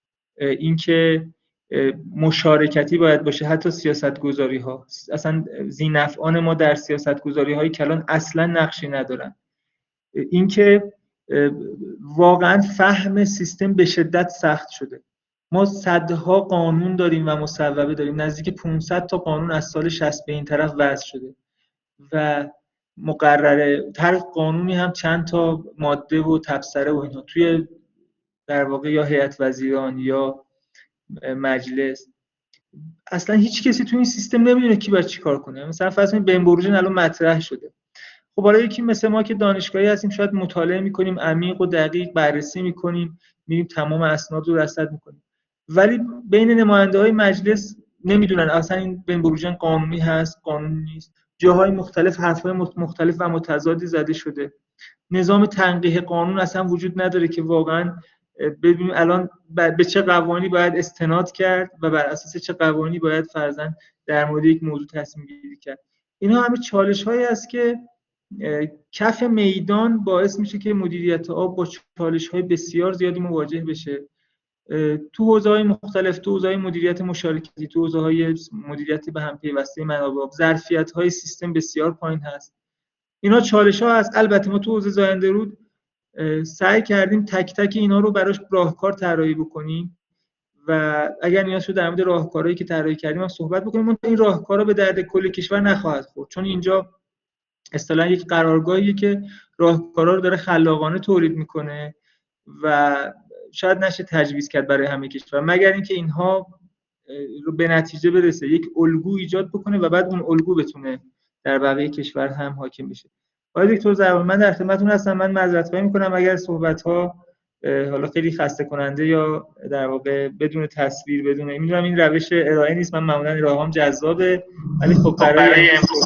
[SPEAKER 2] اینکه مشارکتی باید باشه حتی سیاست گذاری ها، اصلا ذی‌نفعان ما در سیاست گذاری های کلان اصلا نقشی ندارن. اینکه واقعا فهم سیستم به شدت سخت شده. ما صدها قانون داریم و مصوبه داریم، نزدیک پانصد تا قانون از سال شصت به این طرف وضع شده و مقرره هر قانونی هم چند تا ماده و تبصره و اینا توی در واقع یا هیئت وزیران یا مجلس. اصلا هیچ کسی تو این سیستم نمیدونه کی باید چیکار کنه. مثلا فرض کنید بین بروژن الان مطرح شده، خب حالا یکی مثل ما که دانشگاهی هستیم شاید مطالعه میکنیم، عمیق و دقیق بررسی میکنیم، میریم تمام اسناد رو رصد میکنیم، ولی بین نماینده‌های مجلس نمیدونن اصلا این بین بروژن قانونی هست قانونی نیست. جاهای مختلف حرفای مختلف و متضادی زده شده. نظام تنقیح قانون اصلا وجود نداره که واقعا ببینیم الان به چه قوانینی باید استناد کرد و بر اساس چه قوانینی باید فرضاً در مورد یک موضوع تصمیم گیری کرد. اینا همه چالش‌هایی است که کف میدان باعث میشه که مدیریت آب با چالش‌های بسیار زیادی مواجه بشه. تو حوزه‌های مختلف، تو حوزه‌های مدیریت مشارکتی، تو حوزه‌های مدیریت به هم پیوسته منابع آب، ظرفیت‌های سیستم بسیار پایین هست. اینا چالش‌ها هست. البته ما تو حوزه زاینده رود سعی کردیم تک تک اینا رو براش راهکار طراحی بکنیم و اگر نیاز شد در مورد راهکارهایی که طراحی کردیم هم صحبت بکنیم. اون این راهکارها به درد کل کشور نخواهد خورد، چون اینجا اصطلاحاً یک قرارگاهیه که راهکارها رو داره خلاقانه تولید میکنه و شاید نشه تجویز کرد برای همه کشور، مگر اینکه اینها رو به نتیجه برسه، یک الگو ایجاد بکنه و بعد اون الگو بتونه در بقیه کشور هم حاکم بشه. آقای دکتر زربانی من در خدمتتون هستم. من معذرت خواهی میکنم اگر صحبت‌ها حالا خیلی خسته کننده یا در واقع بدون تصویر بدون میدونم این روش ارائه نیست، من معمولا ارائه‌ام جذابه ولی خب برای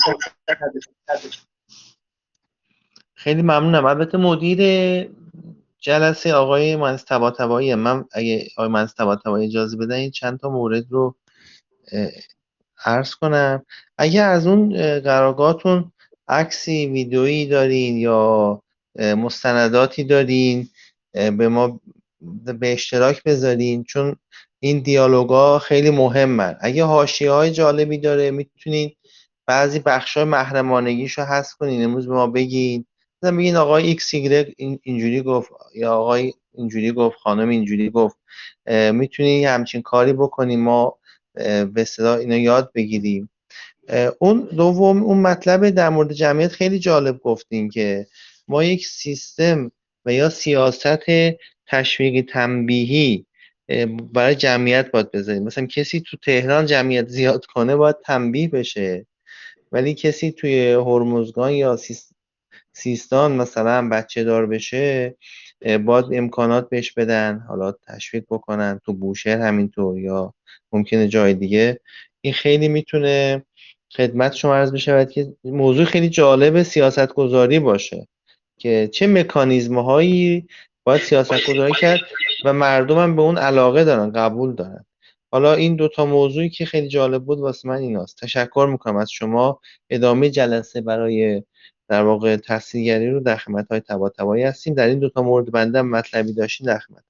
[SPEAKER 3] خیلی ممنونم. البته مدیر جلسه آقای مهندس طباطبایی، من اگه آقای مهندس طباطبایی اجازه بدن این چند تا مورد رو عرض کنم. اگه از اون قرارگاهتون عکسی ویدئویی دارین یا مستنداتی دارین به ما به اشتراک بذارین، چون این دیالوگا خیلی مهمن. اگه حاشیه‌های جالبی داره میتونین بعضی بخشای محرمانگیشو حذف کنین، امروز به ما بگین، مثلا بگین آقای ایکس ایگرگ اینجوری گفت یا آقای اینجوری گفت، خانم اینجوری گفت. میتونین همچین کاری بکنین، ما به اصطلاح اینو یاد بگیریم. اون دوم اون مطلب در مورد جمعیت خیلی جالب گفتین که ما یک سیستم و یا سیاست تشویقی تنبیهی برای جمعیت باید بذاریم. مثلا کسی تو تهران جمعیت زیاد کنه باید تنبیه بشه، ولی کسی توی هرمزگان یا سیستان مثلا بچه دار بشه باید امکانات بهش بدن، حالا تشویق بکنن. تو بوشهر همینطور، یا ممکنه جای دیگه. این خیلی میتونه خدمت شما عرض بشه که موضوع خیلی جالب سیاست گذاری باشه که چه مکانیزم هایی باید سیاست گذاری کرد و مردم هم به اون علاقه دارن، قبول دارن. حالا این دوتا موضوعی که خیلی جالب بود واسه من ایناست. تشکر میکنم از شما. ادامه جلسه برای در واقع تحصیلگری رو در خدمت‌های طباطبایی هستیم. در این دوتا مورد بنده مطلبی داشتین در خدمت.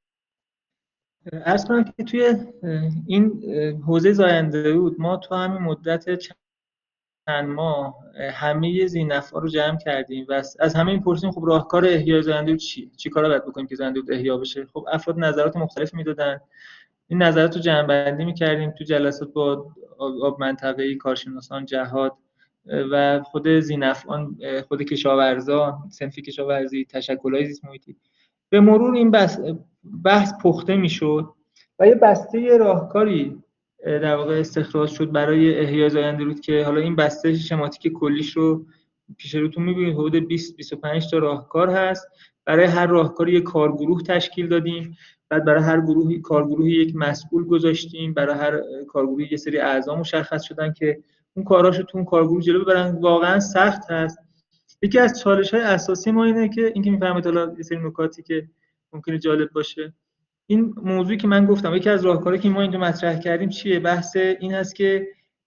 [SPEAKER 2] عرض کنم که توی این حوزه زاینده رود ما تو همین مدت چند ماه همه ذی‌نفع‌ها رو جمع کردیم و از همه این پرسیدیم خب راهکار احیای زاینده رود چیه؟ چی کارا باید بکنیم که زاینده رود احیا بشه؟ خب افراد نظرات مختلف میدادن. این نظرات رو جمع‌بندی می‌کردیم تو جلسات با آب منطقه‌ای، کارشناسان، جهاد و خود ذی‌نفعان، خود کشاورزان، صنف کشاورزی، تشکل‌های زیست محیطی. به مرور این بحث, بحث پخته میشد و یه بسته راهکاری در واقع استخراج شد برای احیای زاینده رود که حالا این بسته شماتیک کلیش رو پیش روتون می‌بینید. حدود بیست بیست و پنج تا راهکار هست. برای هر راهکاری یک کارگروه تشکیل دادیم. بعد برای هر گروه کارگروهی یک مسئول گذاشتیم. برای هر کارگروهی یه سری اعضا مشخص شدن که اون کاراشو تو اون کارگروه جلو ببرن. واقعا سخت هست. یکی از چالش‌های اساسی ما اینه که اینکه می‌فهمید حالا یه سری نکاتی که ممکنه جالب باشه. این موضوعی که من گفتم یکی از راهکارهایی که ما اینجا مطرح کردیم چیه؟ بحث این هست که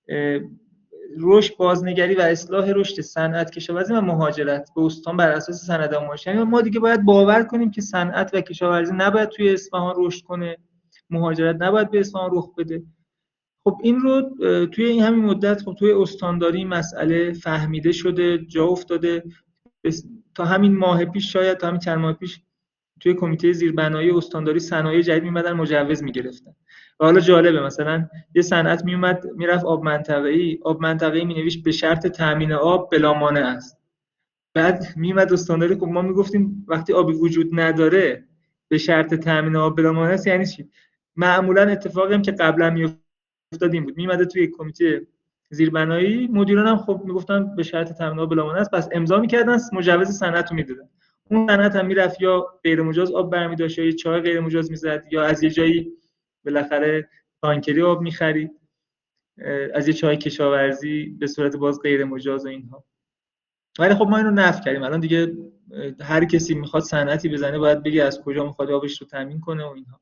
[SPEAKER 2] رشد، بازنگری و اصلاح رشد صنعت، کشاورزی و مهاجرت به استان بر اساس سند آموزشی. یعنی ما دیگه باید باور کنیم که صنعت و کشاورزی نباید توی اصفهان رشد کنه، مهاجرت نباید به اصفهان رخ بده. خب این رو توی این همین مدت خب توی استانداری مسئله فهمیده شده، جا افتاده. تا همین ماه پیش، شاید تا همین چند ماه پیش، توی کمیته زیربنایی استانداری صنایع جدید میمدن مجوز میگرفتن. و حالا جالبه مثلا یه صنعت میومد میرفت آب منطقه‌ای، آب منطقه‌ای مینوشت به شرط تامین آب بلا مانع است. بعد میومد استانداری، خب ما میگفتیم وقتی آبی وجود نداره به شرط تامین آب بلا مانع است یعنی چی؟ معمولا اتفاقی هم که قبلا میافتاد این بود، میمد توی کمیته زیربنایی، مدیران هم خب میگفتن به شرط تامین آب بلا مانع است، پس امضا میکردن، مجوز صنعت رو میدادن. اون صنعت هم میرفت یا غیر مجاز آب برمی داشت یا یه چای غیر مجاز میزد یا از یه جایی بالاخره تانکری آب میخرید، از یه چای کشاورزی به صورت باز غیر مجاز و اینها. ولی خب ما اینو نفی کردیم. الان دیگه هر کسی میخواد صنعتی بزنه باید بگه از کجا میخواد آبش رو تامین کنه و اینها.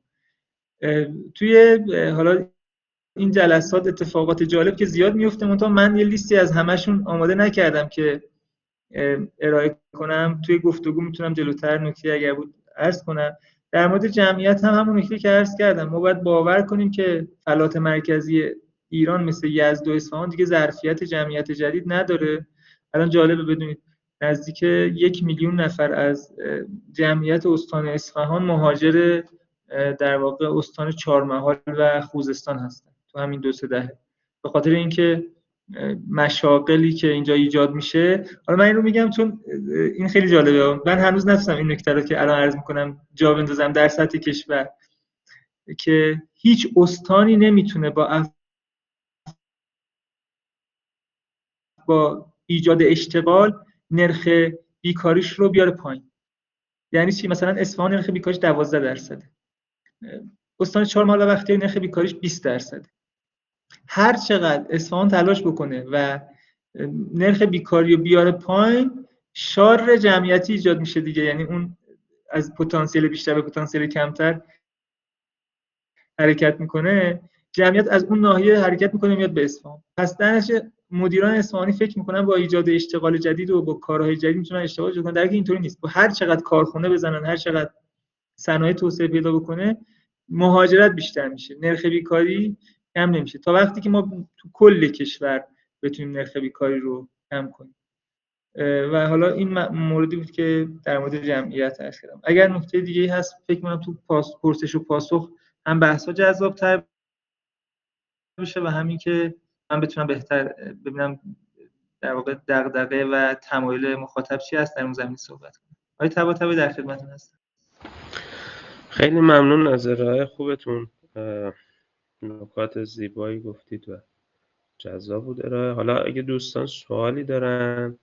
[SPEAKER 2] توی حالا این جلسات اتفاقات جالب که زیاد میفته، منتها من یه لیستی از همشون آماده نکردم که ارائه کنم. توی گفتگو میتونم جلوتر نکته اگر بود عرض کنم. در مورد جمعیت هم همون نکته که عرض کردم، ما باید باور کنیم که فلات مرکزی ایران مثل یزد و اصفهان دیگه ظرفیت جمعیت جدید نداره. الان جالبه بدونید نزدیک یک میلیون نفر از جمعیت استان اصفهان مهاجر در واقع استان چهارمحال و خوزستان هستن تو همین دو سه دهه، به خاطر اینکه مشاغلی که اینجا ایجاد میشه. حالا من این رو میگم چون این خیلی جالبه. من هنوز نتونستم این نکته رو که الان عرض میکنم جا بندازم در سطح کشور، که هیچ استانی نمیتونه با با ایجاد اشتغال نرخ بیکاریش رو بیاره پایین. یعنی چی؟ مثلا اصفهان نرخ بیکاریش دوازده درصده، استان چهارمحال و بختیاری نرخ بیکاریش بیست درصده. هر چقدر اصفهان تلاش بکنه و نرخ بیکاری رو بیاره پایین، شار جمعیتی ایجاد میشه دیگه. یعنی اون از پتانسیل بیشتر به پتانسیل کمتر حرکت میکنه، جمعیت از اون ناحیه حرکت میکنه میاد به اصفهان. پس در نتیجه مدیران اصفهانی فکر میکنن با ایجاد اشتغال جدید و با کارهای جدید میتونن اشتغال ایجاد کنن، در حالی که اینطوری نیست. با هر چقدر کارخونه بزنن، هر چقدر صنایع توسعه پیدا بکنه، مهاجرت بیشتر میشه، نرخ بیکاری کم نمیشه، تا وقتی که ما تو کل کشور بتونیم نرخ بیکاری رو کم کنیم. و حالا این موردی بود که در مورد جمعیت عرض کردم. اگر نکته دیگه‌ای هست فکر کنم تو پرسش و پاسخ هم بحث‌ها جذاب‌تر بشه و همین که من بتونم بهتر ببینم در واقع دغدغه و تمایل مخاطب چی هست در اون زمینه صحبت کنم. آقای طباطبایی در خدمتتون هستم.
[SPEAKER 1] خیلی ممنون از ارائه خوبتون، نکات زیبایی گفتید و جذاب بود ارائه. حالا اگه دوستان سوالی دارن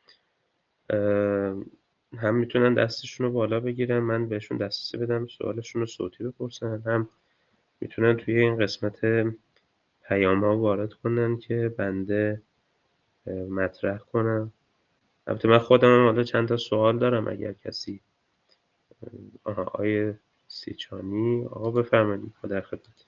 [SPEAKER 1] هم میتونن دستشون رو بالا بگیرن، من بهشون دسترسی بدم سوالشون رو صوتی بپرسن، هم میتونن توی این قسمت پیام ها وارد کنن که بنده مطرح کنم. البته من خودم هم حالا چند تا سوال دارم اگر کسی. آها آیه سیچانی، آقا بفرمایید، در خدمت.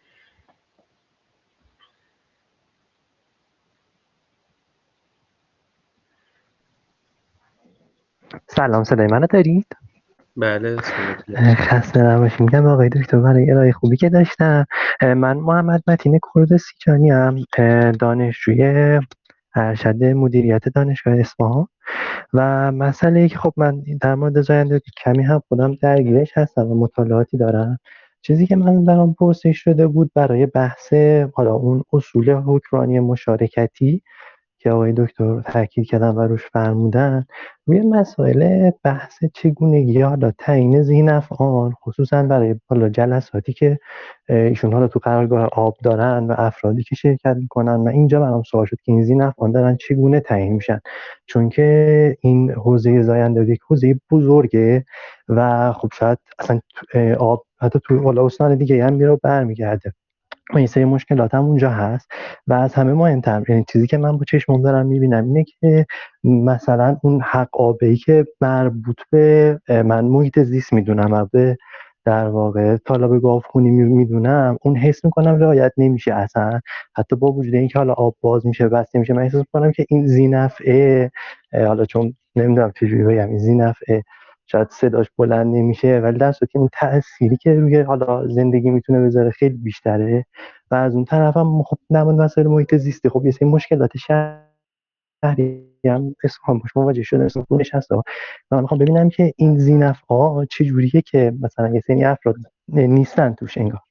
[SPEAKER 4] سلام، صدای منو دارید؟
[SPEAKER 1] بله
[SPEAKER 4] خسته نباشید. میگم آقای دکتر برای ارائه خوبی که داشتم. من محمد متین کرد سیچانی ام، دانشجوی ارشد مدیریت دانشگاه اصفهان و مسئله ای که خب من در مورد زاینده کمی هم خودم درگیرش هستم و مطالعاتی دارم. چیزی که من برام پرسش شده بود برای بحث حالا اون اصول حکمرانی مشارکتی که آقای دکتر تاکید کردن و روش فرمودن، روی مسائل بحث چگونگی حالا تعیین ذی‌نفعان، خصوصا برای حالا جلساتی که ایشون حالا تو قرارگاه آب دارن و افرادی که شرکت میکنن و اینجا برام سوال شد که این ذی‌نفعان دارن چگونه تعیین میشن، چون که این حوزه زاینده یک حوزه بزرگه و خب شاید اصلا آب حتی تو حالا استان دیگه هم میره برمیگرده و این سری مشکلات هم اونجا هست. و از همه مهمتر یعنی چیزی که من با چشمم دارم میبینم اینه که مثلا اون حق آبی که مربوط به من محیط زیست میدونم و به در واقع طالب گاوخونی میدونم، اون حس میکنم رعایت نمیشه اصلا، حتی با وجود اینکه حالا آب باز میشه بسته میشه. من احساس میکنم که این ذی‌نفعه، حالا چون نمیدونم چجوری بگم، این ذی‌نفعه شاید صداش بلند نمیشه ولی در صورتی اون تأثیری که روی حالا زندگی میتونه بذاره خیلی بیشتره. و از اون طرف هم خب نمون مسائل محیط زیستی، خب یه سری مشکلات شهری هم اصفهان باش مواجه شده، اصفهانش هست. من میخوام ببینم که این ذی‌نفع‌ها چه جوریه که مثلا یه سری افراد نیستن توش انگار.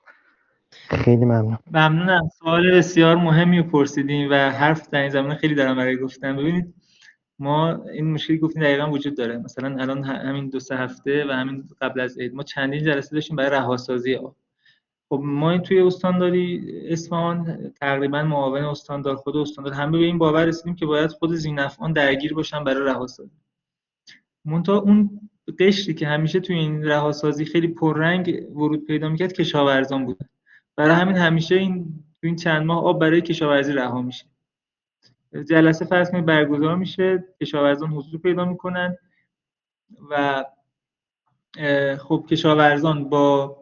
[SPEAKER 4] خیلی ممنون.
[SPEAKER 2] ممنونم، سوال بسیار مهمی رو پرسیدین و حرف در این زمینه خیلی دارم برای گفتن. ببینید ما این مشکلی گفتین دقیقاً وجود داره. مثلا الان همین دو سه هفته و همین قبل از عید ما چندین جلسه داشتیم برای رهاسازی آب. خب ما این توی استانداری اصفهان تقریبا معاون استاندار، خود استاندار، همه به این باور رسیدیم که باید خود ذی‌نفعان درگیر باشن برای رهاسازی. منتها اون قشری که همیشه توی این رهاسازی خیلی پررنگ ورود پیدا می‌کرد کشاورزان بود. برای همین همیشه این تو این چند ماه آب برای کشاورزی رها میشه. جلسه فرض کنید برگزار میشه، کشاورزان حضور پیدا میکنن و خب کشاورزان با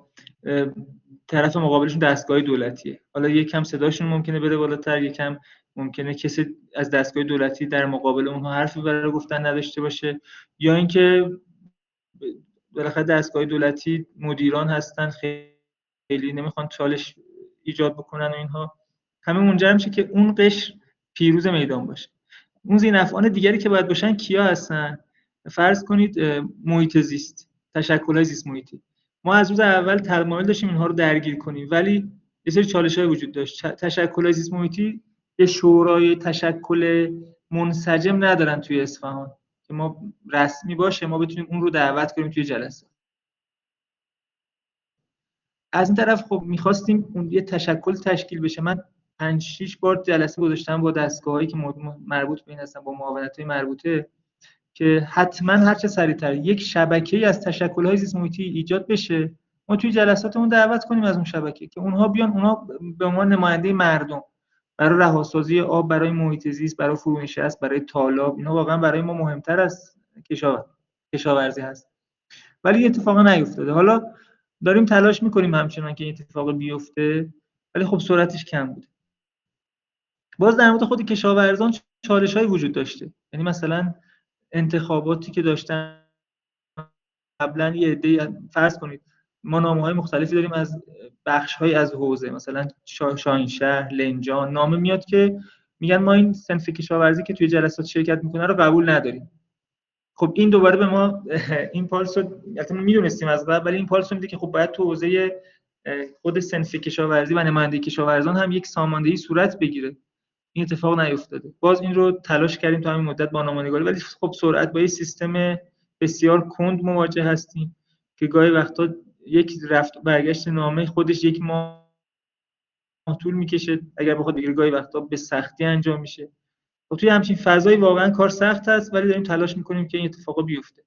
[SPEAKER 2] طرف مقابلشون دستگاه دولتیه. حالا یکم صداشون ممکنه بره بالاتر، یکم ممکنه کسی از دستگاه دولتی در مقابل اونها حرفی برای گفتن نداشته باشه، یا اینکه بالاخره دستگاه دولتی مدیران هستن، خیلی نمیخوان چالش ایجاد بکنن و اینها، همه منجر میشه که اون قشر پیروز میدان باشه. اون ذی‌نفعان دیگری که باید باشن کیا هستن؟ فرض کنید محیط زیست، تشکل‌های زیست محیطی. ما از روز اول تمایل داشتیم اینها رو درگیر کنیم، ولی یه سری چالش‌های وجود داشت. تشکل‌های زیست محیطی یه شورای تشکل منسجم ندارن توی اصفهان که ما رسمی باشه ما بتونیم اون رو دعوت کنیم توی جلسه. از این طرف خب می‌خواستیم اون یه تشکل تشکیل بشه. من پنج شش بار جلسه گذاشتم با دستگاهایی که مربوط به این هستن، با معاونت‌های مربوطه، که حتما هر چه سریعتر یک شبکه‌ای از تشکل‌های زیست محیطی ایجاد بشه، ما توی جلساتمون دعوت کنیم از اون شبکه که اونها بیان، اونها به عنوان نماینده مردم برای رهاسازی آب، برای محیط زیست، برای فرونشست، برای تالاب، اینا واقعا برای ما مهمتر از کشاورزی هست. ولی اتفاقا نیفتاده. حالا داریم تلاش می‌کنیم همچنان که این اتفاق بیفته، ولی خب سرعتش کم بود. باز در مورد خود کشاورزان چالش‌های وجود داشته. یعنی مثلا انتخاباتی که داشتن قبلا، یه عده فرض کنید ما نامه‌های مختلفی داریم از بخش‌های از حوزه، مثلا شاهینشهر، لنجان، نامه میاد که میگن ما این صنف کشاورزی که توی جلسات شرکت میکنه رو قبول نداریم. خب این دوباره به ما این پالس رو البته میدونستیم از قبل، ولی این پالس رو میده که خب باید تو حوزه خود صنف کشاورزی و نماینده کشاورزان هم یک ساماندهی صورت بگیره. این اتفاق نیفتاده. باز این رو تلاش کردیم تا همین مدت با نامه‌نگاری، ولی خب سرعت با این سیستم بسیار کند مواجه هستیم که گاهی وقتا یک رفت برگشت نامه خودش یک ماه طول میکشه، اگر بخواد بگیره گاهی وقتا به سختی انجام میشه. و توی همچین فضایی واقعا کار سخت هست، ولی داریم تلاش میکنیم که این اتفاقا بیفته.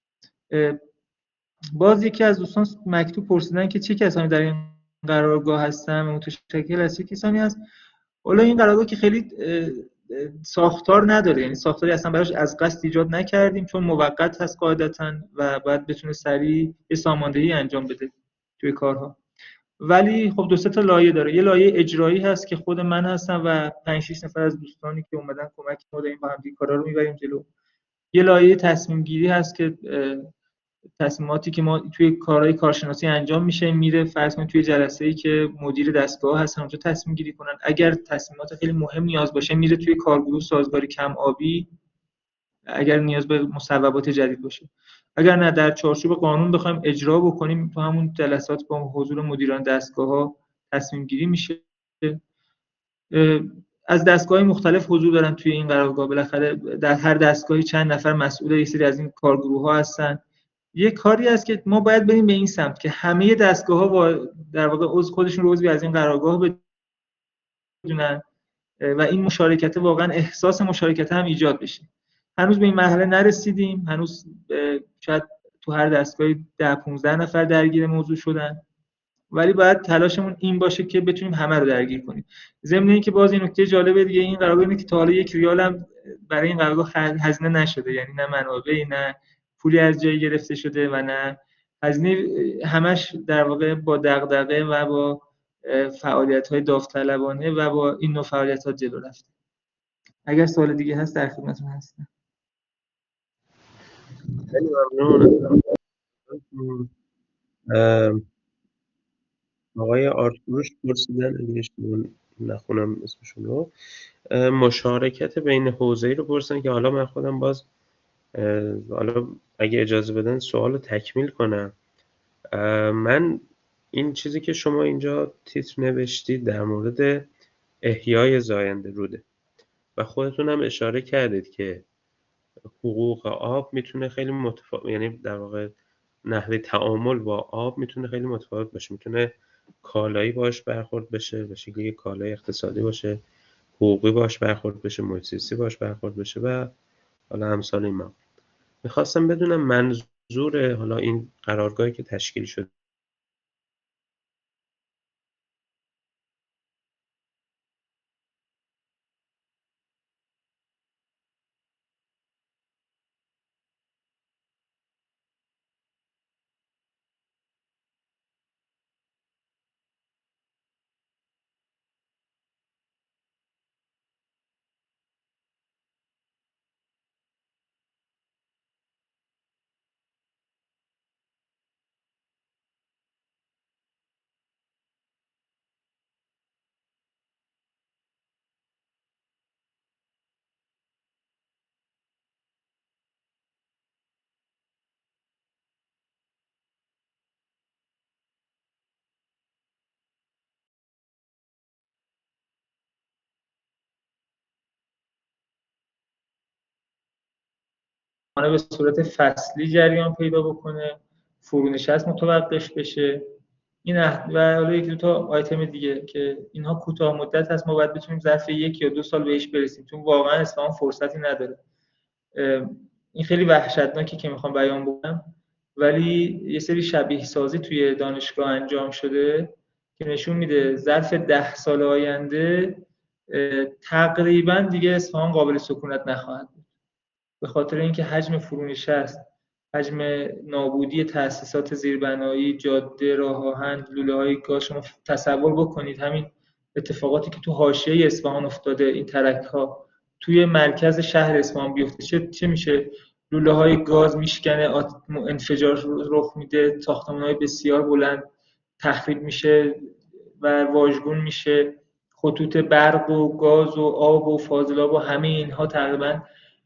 [SPEAKER 2] باز یکی از دوستان مکتوب پرسیدن که چه کسانی در این قرارگاه هستن، متشکل از چه کسانی هست. حالا این قرارگاه که خیلی ساختار نداره، یعنی ساختاری اصلا براش از قصد ایجاد نکردیم، چون موقت هست قاعدتاً و باید بتونه سریع یه ساماندهی انجام بده توی کارها. ولی خب دو سه تا لایه داره. یه لایه اجرایی هست که خود من هستم و پنج شش نفر از دوستانی که اومدن کمک ما داریم با هم دیگه کارا رو میبریم جلو. یه لایه تصمیم گیری هست که تصمیماتی که ما توی کارهای کارشناسی انجام میشه میره فرض کنید توی جلسه‌ای که مدیر دستگاه هستن اونجا تصمیم گیری کنن. اگر تصمیمات خیلی مهم نیاز باشه میره توی کارگروه سازگاری کم آبی اگر نیاز به مصوبات جدید باشه. اگر نه در چارچوب قانون بخوایم اجرا بکنیم تو همون جلسات با حضور مدیران دستگاه‌ها تصمیم گیری میشه. از دستگاه‌های مختلف حضور دارن توی این قرارگاه، بالاخره در هر دستگاهی چند نفر مسئول یه سری از این کارگروه‌ها هستن. یه کاری هست که ما باید بریم به این سمت که همه دستگاه‌ها در واقع عضو خودشون رو عضوی از این قرارگاه بدونن و این مشارکت واقعا احساس مشارکت هم ایجاد بشه. هنوز به این مرحله نرسیدیم، هنوز شاید تو هر دستگاهی ده پانزده نفر درگیر موضوع شدن، ولی باید تلاشمون این باشه که بتونیم همه رو درگیر کنیم. ضمن اینکه باز این نکته جالب دیگه این قرارگاه اینه که تا حالا یک ریال هم برای این قرارگاه هزینه نشده، یعنی نه منابعی نه پولی از جایی گرفته شده و نه هزینه، همش در واقع با دغدغه و با فعالیت‌های داوطلبانه و با این نوع فعالیت‌ها جلو رفته. اگر سوال دیگه هست در خدمتتون هستم.
[SPEAKER 1] خیلی ممنون. آقای آرتوروش پرسیدن، اگه اشتباه نخونم اسمشون رو، مشارکت بین حوزه‌ای رو پرسیدن که حالا من خودم باز حالا اگه اجازه بدن سوال رو تکمیل کنم. من این چیزی که شما اینجا تیتر نوشتید در مورد احیای زاینده روده و خودتون هم اشاره کردید که حقوق آب میتونه خیلی متفاوت، یعنی در واقع نحوه تعامل با آب میتونه خیلی متفاوت باشه، میتونه کالایی باش برخورد بشه به شکلی کالای اقتصادی باشه، حقوقی باش برخورد بشه، محیط زیستی باش برخورد بشه و حالا امثال این موارد. میخواستم بدونم منظور حالا این قرارگاهی که تشکیل شده
[SPEAKER 2] به صورت فصلی جریان پیدا بکنه، فرونشست متوقف بشه. این و حالا یک دو تا آیتم دیگه که اینها کوتاه مدت هست، ما باید بتونیم ظرف یک یا دو سال بهش برسیم، چون واقعا اصفهان فرصتی نداره. این خیلی وحشتناکه که میخوام بیان بکنم، ولی یه سری شبیه سازی توی دانشگاه انجام شده که نشون میده ظرف ده سال آینده تقریبا دیگه اصفهان قابل سکونت نخواهد بود، به خاطر اینکه حجم فرونشست، حجم نابودی تأسیسات زیربنایی، جاده، راه آهن، لوله‌های گاز. شما تصور بکنید همین اتفاقاتی که تو حاشیه اصفهان افتاده، این ترک‌ها توی مرکز شهر اصفهان بیفته، چه چه میشه؟ لوله‌های گاز میشکنه، انفجار رخ میده، ساختمان‌های بسیار بلند تخریب میشه و واژگون میشه، خطوط برق و گاز و آب و فاضلاب و همه اینها تقریباً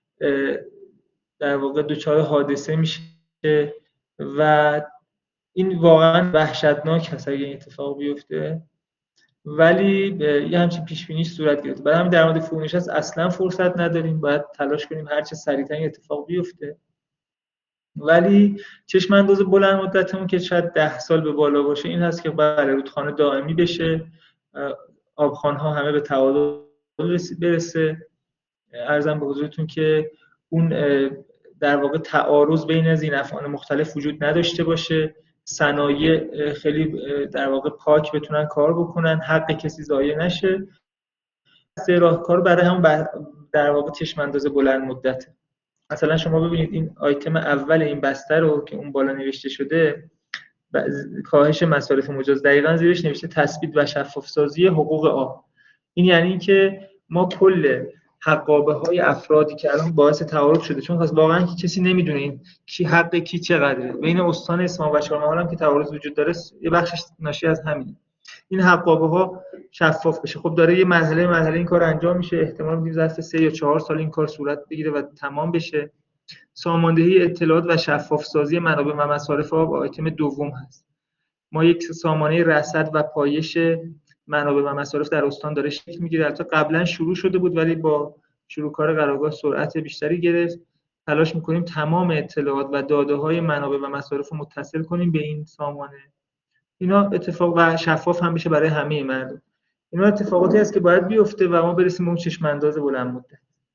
[SPEAKER 2] در واقع دچار حادثه میشه و این واقعا وحشتناک هست اگه این اتفاق بیفته. ولی یه همچین پیش بینیش صورت گرفته. برای همین در مورد فرونشست اصلا فرصت نداریم، باید تلاش کنیم هر چه سریعتر این اتفاق بیفته. ولی چشم انداز بلند مدتمون که شاید ده سال به بالا باشه این هست که بله رودخانه دائمی بشه، آبخوان‌ها همه به تعادل برسه. عرضم به حضورتون که اون در واقع تعارض بین ذی‌نفعان مختلف وجود نداشته باشه، صنایع خیلی در واقع پاک بتونن کار بکنن، حق کسی ضایع نشه. راهکار برای هم در واقع چشم انداز بلند مدته. مثلا شما ببینید این آیتم اول این بسته رو که اون بالا نوشته شده، کاهش مصارف مجاز، دقیقاً زیرش نوشته تثبیت و شفاف سازی حقوق آب. این یعنی اینکه ما کل حقابه های افرادی که الان باعث تعارض شده، چون واقعا کسی نمیدونه این کی حق کی چقدره، بین استان اصفهان و شارمحال هم که تعارض وجود داره یه بخشش ناشی از همینه. این حقابه ها شفاف بشه. خب داره یه مرحله مرحله این کار انجام میشه، احتمال میدیم ظرف سه یا چهار سال این کار صورت بگیره و تمام بشه. ساماندهی اطلاعات و شفاف سازی منابع و مصارف آب آیتم دوم هست. ما یک سامانه رصد و پایش منابع و مصارف در استان داره شکل میگیره. البته قبلا شروع شده بود ولی با شروع کار قرارگاه سرعت بیشتری گرفت. تلاش میکنیم تمام اطلاعات و داده های منابع و مصارف رو متصل کنیم به این سامانه. اینا اتفاق و شفاف هم بشه برای همه مردم. اینا اتفاقاتی هست که باید بیفته و ما برسیم به اون چشم انداز بلند مدت.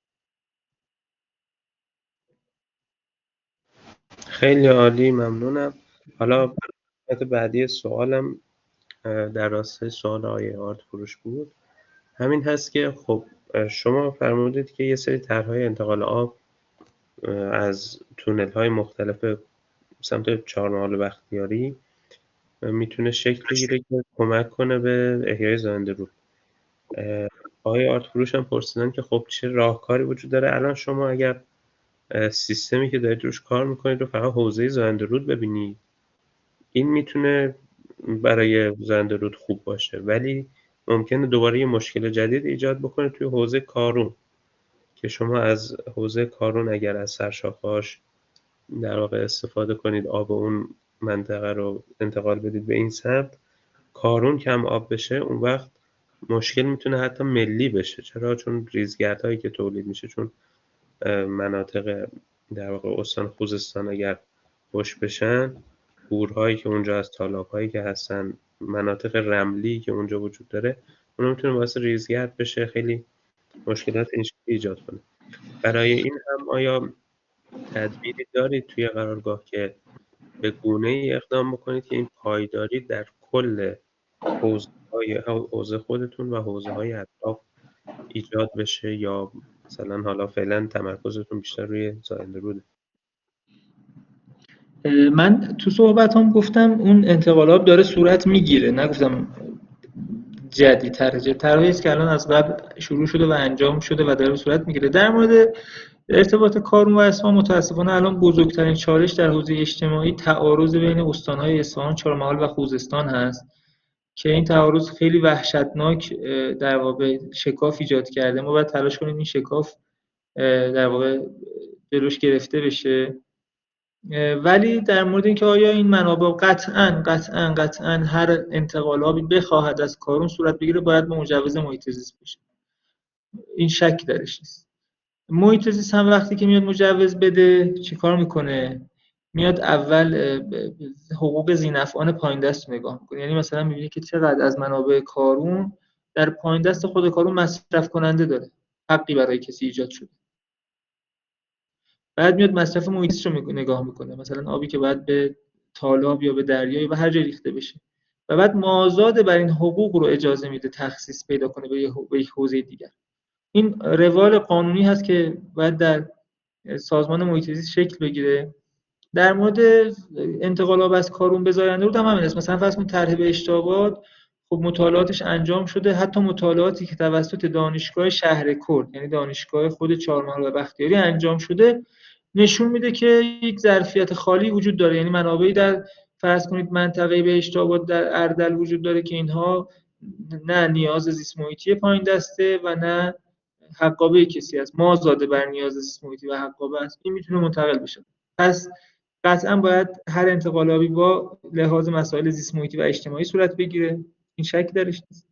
[SPEAKER 1] خیلی عالی، ممنونم. حالا بعدی سوالم در راستای سوال آقای آرتفروش بود، همین هست که خب شما فرمودید که یه سری طرح‌های انتقال آب از تونل‌های مختلف سمت چهارمحال بختیاری میتونه شکل بگیره که کمک کنه به احیای زاینده رود. آقای آرتفروش هم پرسیدن که خب چه راهکاری وجود داره. الان شما اگر سیستمی که دارید روش کار میکنید رو فقط حوزه زاینده رود ببینید، این میتونه برای زاینده رود خوب باشه، ولی ممکنه دوباره یه مشکل جدید ایجاد بکنه توی حوزه کارون، که شما از حوزه کارون اگر از سرشاخه‌هاش در واقع استفاده کنید، آب اون منطقه رو انتقال بدید به این سمت، کارون کم آب بشه، اون وقت مشکل میتونه حتی ملی بشه. چرا؟ چون ریزگردهایی که تولید میشه، چون مناطق در واقع استان خوزستان اگر خوش بشن، بورهایی که اونجا از تالاب‌هایی که هستن، مناطق رملی که اونجا وجود داره، اون میتونه باعث ریزگرد بشه، خیلی مشکلات این شکلی ایجاد کنه. برای این هم آیا تدبیری دارید توی قرارگاه که به گونه‌ای اقدام بکنید که این پایداری در کل حوزه‌های حوزه خودتون و حوزه‌های اطراف ایجاد بشه، یا مثلا حالا فعلا تمرکزتون بیشتر روی زاینده روده؟
[SPEAKER 2] من تو صحبتام گفتم اون انتقال آب داره صورت میگیره، نگفتم جدیدتره. جدیدتره است که الان از قبل شروع شده و انجام شده و داره صورت میگیره. در مورد ارتباط کارون و اصفهان، متاسفانه الان بزرگترین چالش در حوزه اجتماعی تعارض بین استان‌های اصفهان، چهارمحال و خوزستان هست که این تعارض خیلی وحشتناک در واقع شکاف ایجاد کرده. ما باید تلاش کنیم این شکاف در واقع جلوش گرفته بشه. ولی در مورد اینکه آیا این منابع قطعاً قطعاً قطعاً هر انتقالابی بخواهد از کارون صورت بگیره باید به مجوز محیط زیست بشه، این شک درش نیست. محیط زیست هم وقتی که میاد مجوز بده چی کار میکنه؟ میاد اول حقوق ذی‌نفعان پایین دست نگاه میکنه. یعنی مثلا میبینی که چقدر از منابع کارون در پایین دست خود کارون مصرف کننده داره، حقی برای کسی ایجاد شده. بعد میاد مصرف محیط زیست رو نگاه میکنه، مثلا آبی که باید به تالاب یا به دریایی و هر جای ریخته بشه، و بعد مازاد بر این حقوق رو اجازه میده تخصیص پیدا کنه به یک حوزه دیگر. این روال قانونی هست که باید در سازمان محیط زیست شکل بگیره. در مورد انتقال آب از کارون به زاینده رود هم همین است. مثلا فرض کن طرح بهشت آباد، خب مطالعاتش انجام شده، حتی مطالعاتی که توسط دانشگاه شهرکرد یعنی دانشگاه خود چهارمحال و بختیاری انجام شده نشون میده که یک ظرفیت خالی وجود داره. یعنی منابعی در فرض کنید منطقه بهشت آباد در اردل وجود داره که اینها نه نیاز زیست محیطی پایین دسته و نه حقابه کسی است، مازاد بر نیاز زیست محیطی و حقابه است، این میتونه منتقل بشه. پس قطعا باید هر انتقال آبی با لحاظ مسائل زیست محیطی و اجتماعی صورت بگیره، این شک درش نیست.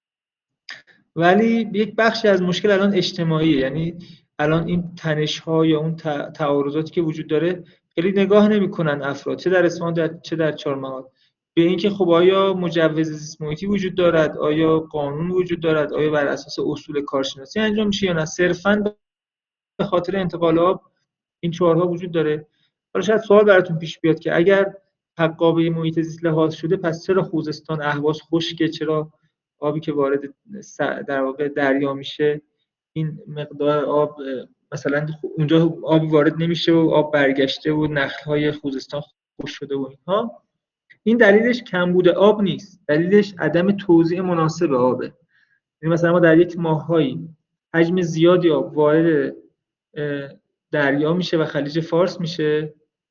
[SPEAKER 2] ولی یک بخشی از مشکل الان اجتماعیه، یعنی الان این تنش‌ها یا اون تعارضاتی که وجود داره خیلی نگاه نمی‌کنن افراد، چه در اصفهان چه در چهارمحال، به اینکه خب آیا مجوز زیست محیطی وجود دارد، آیا قانون وجود دارد، آیا بر اساس اصول کارشناسی انجام میشه یا نه صرفاً به خاطر انتقال آب این چهارها وجود داره. حالا شاید سوال براتون پیش بیاد که اگر حقابه محیط زیست لحاظ شده پس چرا خوزستان اهواز خشکه، چرا آبی که وارد در واقع دریا میشه این مقدار آب مثلا اونجا آبی وارد نمیشه و آب برگشته و نخل‌های خوزستان خشک شده و اینها. این دلیلش کمبود آب نیست، دلیلش عدم توزیع مناسب آبه. یعنی مثلا ما در یک ماه‌هایی حجم زیادی آب وارد دریا میشه و خلیج فارس میشه.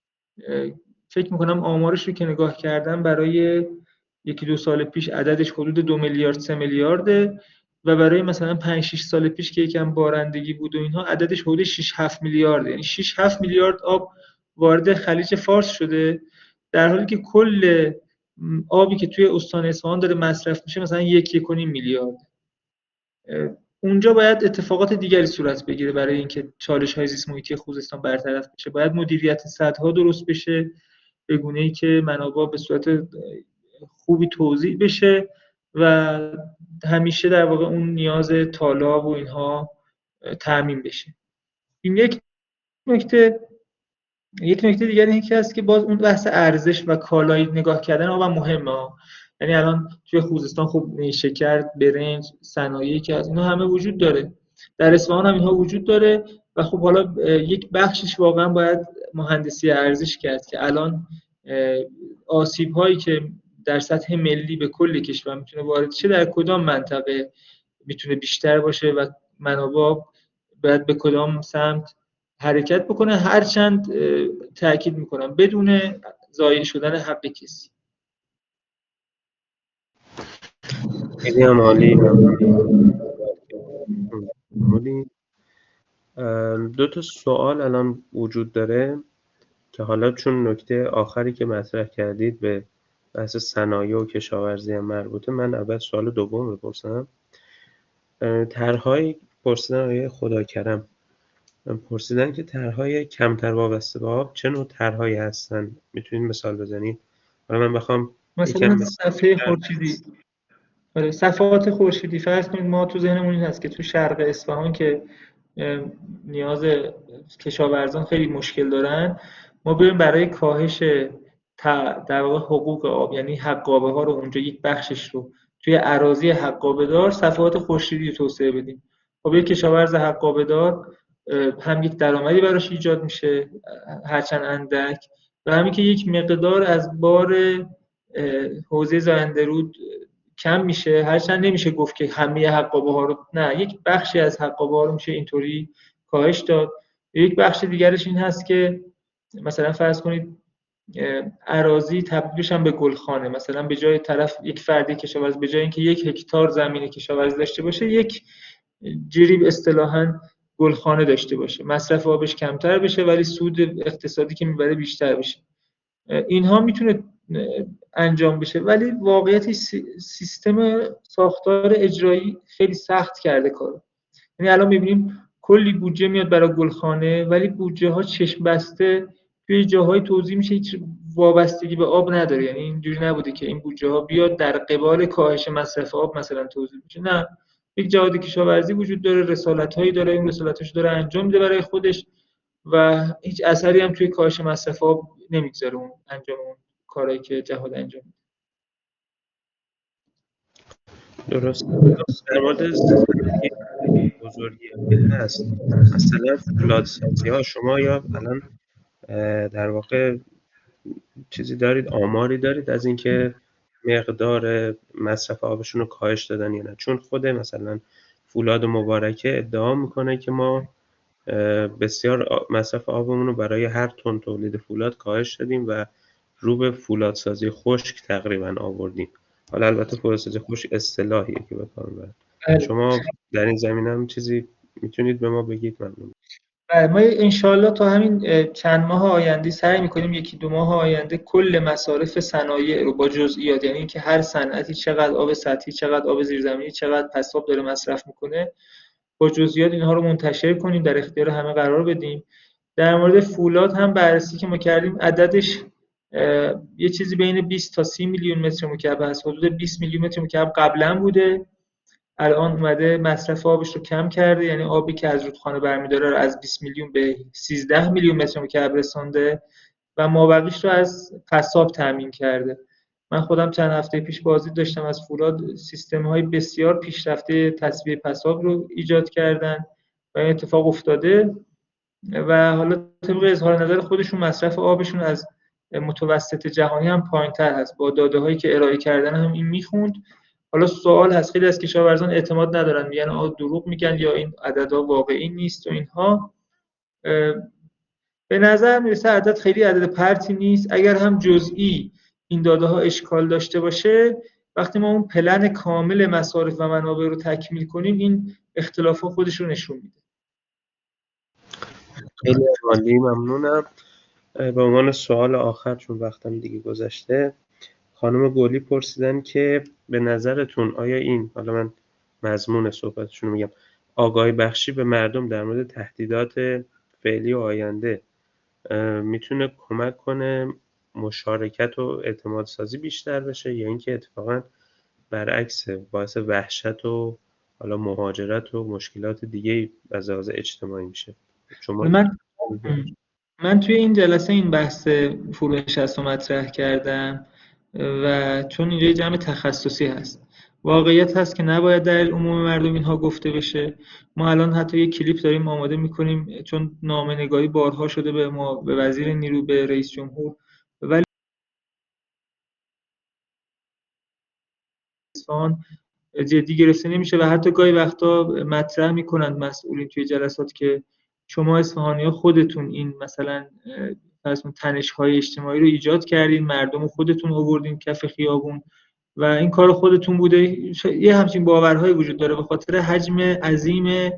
[SPEAKER 2] فکر میکنم آمارش رو که نگاه کردم برای یکی دو سال پیش عددش حدود دو میلیارد سه میلیارده و برای مثلا پنج شش سال پیش که یکم بارندگی بود و اینها عددش حدود شش هفت میلیارد، یعنی شش هفت میلیارد آب وارد خلیج فارس شده، در حالی که کل آبی که توی استان اصفهان داره مصرف میشه مثلا یک یک و نیم میلیارد. اونجا باید اتفاقات دیگری صورت بگیره برای اینکه چالش‌های زیست محیطی خوزستان برطرف بشه. باید مدیریت سدها درست بشه به گونه‌ای که منابع به صورت خوبی توزیع بشه و همیشه در واقع اون نیاز تالاب و اینها تامین بشه. این یک نکته. یک نکته دیگه این که هست که باز اون بحث ارزش و کالایی نگاه کردن آب مهمه. یعنی الان توی خوزستان خب نیشکر، برنج، صنایعی که از اینا همه وجود داره، در اصفهان هم اینها وجود داره و خب حالا یک بخشش واقعا باید مهندسی ارزش کرد که الان آسیب هایی که در سطح ملی به کل کشور میتونه وارد شه در کدام منطقه میتونه بیشتر باشه و منابع باید به کدام سمت حرکت بکنه، هرچند تأکید میکنم بدون ضایع شدن حق کسی.
[SPEAKER 1] خیلی هم عالی. دو تا سوال الان وجود داره که حالا چون نکته آخری که مطرح کردید به بحث صنایع و کشاورزی هم مربوطه، من اول سوال دوم بپرسم. طرح‌های پرسیدن آقای خداکرم پرسیدن که طرح‌های کمتر وابسته به آب چه نوع طرح‌هایی هستن؟ میتونید مثال بزنید؟ حالا من بخوام
[SPEAKER 2] مثلا صفحه خورشیدی، آره صفحات خورشیدی فرض کنید ما تو ذهنمون این هست که تو شرق اصفهان که نیاز کشاورزان خیلی مشکل دارن، ما بریم برای کاهش در واقع حقوق آب، یعنی حقابه ها رو اونجا یک بخشش رو توی اراضی حقابه دار صفحات خورشیدی رو توسعه بدیم. خب یک کشاورز حقابه دار هم یک درآمدی براش ایجاد میشه هرچند اندک و همین که یک مقدار از بار حوزه زاینده رود کم میشه، هرچند نمیشه گفت که همه حقابه ها رو، نه، یک بخشی از حقابه ها رو میشه اینطوری کاهش داد. یک بخش دیگرش این هست که مثلا فرض کنید اراضی تبدیل بشن به گلخانه، مثلا به جای طرف یک فردی کشاورز به جای اینکه یک هکتار زمین کشاورزی داشته باشه یک جریب اصطلاحاً گلخانه داشته باشه، مصرف آبش کمتر بشه ولی سود اقتصادی که میبره بیشتر بشه. اینها میتونه انجام بشه ولی واقعیت سیستم ساختار اجرایی خیلی سخت کرده کارو. یعنی الان میبینیم کلی بودجه میاد برای گلخانه ولی بودجه ها چشم بسته توی جاهای توزیع میشه، هیچ وابستگی به آب نداره. یعنی اینجوری نبوده که این بودجه ها بیاد در قبال کاهش مصرف آب مثلا توزیع بشه، نه، یک جهاد کشاورزی وجود داره، رسالت‌هایی داره، این رسالت‌هاش داره انجام میده برای خودش و هیچ اثری هم توی کاهش مصرف آب نمیگذاره اون انجام اون کارهایی که جهاد انجام میده.
[SPEAKER 1] درست. در مورد بزرگی هست مثلا فولادسازی ها شما یا الان در واقع چیزی دارید، آماری دارید از اینکه مقدار مصرف آبشون رو کاهش دادن یا نه؟ چون خود مثلا فولاد مبارکه ادعا میکنه که ما بسیار مصرف آبمون رو برای هر تن تولید فولاد کاهش دادیم و رو به فولادسازی خشک تقریبا آوردیم. حالا البته فولادسازی خشک اصطلاحیه که به کار میبرن. شما در این زمینه هم چیزی میتونید به ما بگید؟ ممنون.
[SPEAKER 2] ما انشالله تا همین چند ماه آینده سعی میکنیم یکی دو ماه آینده کل مصارف صنایع رو با جزئیات، یعنی اینکه هر صنعتی چقدر آب سطحی، چقدر آب زیرزمینی، چقدر پساب داره مصرف میکنه، با جزئیات اینها رو منتشر کنیم، در اختیار همه قرار بدیم در مورد فولاد هم بررسی که ما کردیم عددش یه چیزی بین بیست تا سی میلیون متر مکعب هست. حدود بیست میلیون متر مکعب قبلا بوده، الان اومده مصرف آبش رو کم کرده، یعنی آبی که از رودخانه برمیداره رو از بیست میلیون به سیزده میلیون متر مکعب رسونده و مابقیش رو از پساب تامین کرده. من خودم چند هفته پیش بازدید داشتم از فولاد، سیستم‌های بسیار پیشرفته تصفیه پساب رو ایجاد کردن و این اتفاق افتاده و حالا طبق اظهار نظر خودشون مصرف آبشون از متوسط جهانی هم پایین‌تر هست. با داده‌هایی که ارائه کردن هم این میخوند. حالا سوال هست، خیلی از کشاورزان اعتماد ندارن، میگن آ دروغ میگن یا این عددها واقعی نیست و اینها. به نظر میرسه عدد خیلی عدد پرتی نیست. اگر هم جزئی این داده ها اشکال داشته باشه، وقتی ما اون پلن کامل مصارف و منابع رو تکمیل کنیم این اختلاف ها خودش رو نشون میده.
[SPEAKER 1] خیلی عالی، ممنونم. به عنوان سوال آخر چون وقتم دیگه گذشته، خانم گلی پرسیدن که به نظرتون آیا این، حالا من مضمون صحبتشون رو میگم، آگاهی بخشی به مردم در مورد تهدیدات فعلی و آینده میتونه کمک کنه مشارکت و اعتماد سازی بیشتر بشه یا اینکه اتفاقا برعکس باعث وحشت و حالا مهاجرت و مشکلات دیگه از لحاظ اجتماعی میشه؟ شما
[SPEAKER 2] من من توی این جلسه این بحث فروش رو مطرح کردم و چون اینجا جمع تخصصی هست، واقعیت هست که نباید در عموم مردم اینها گفته بشه. ما الان حتی یک کلیپ داریم آماده میکنیم چون نامه‌نگاری بارها شده به ما، به وزیر نیرو، به رئیس جمهور، ولی اصفهان جدی گرفته نمیشه و حتی گاهی وقتا مطرح میکنند مسئولین توی جلسات که شما اصفهانی‌ها خودتون این مثلا فرض کن تنش‌های اجتماعی رو ایجاد کردین، مردم رو خودتون آوردین کف خیابون و این کار خودتون بوده. یه همچین باورهایی وجود داره به خاطر حجم عظیم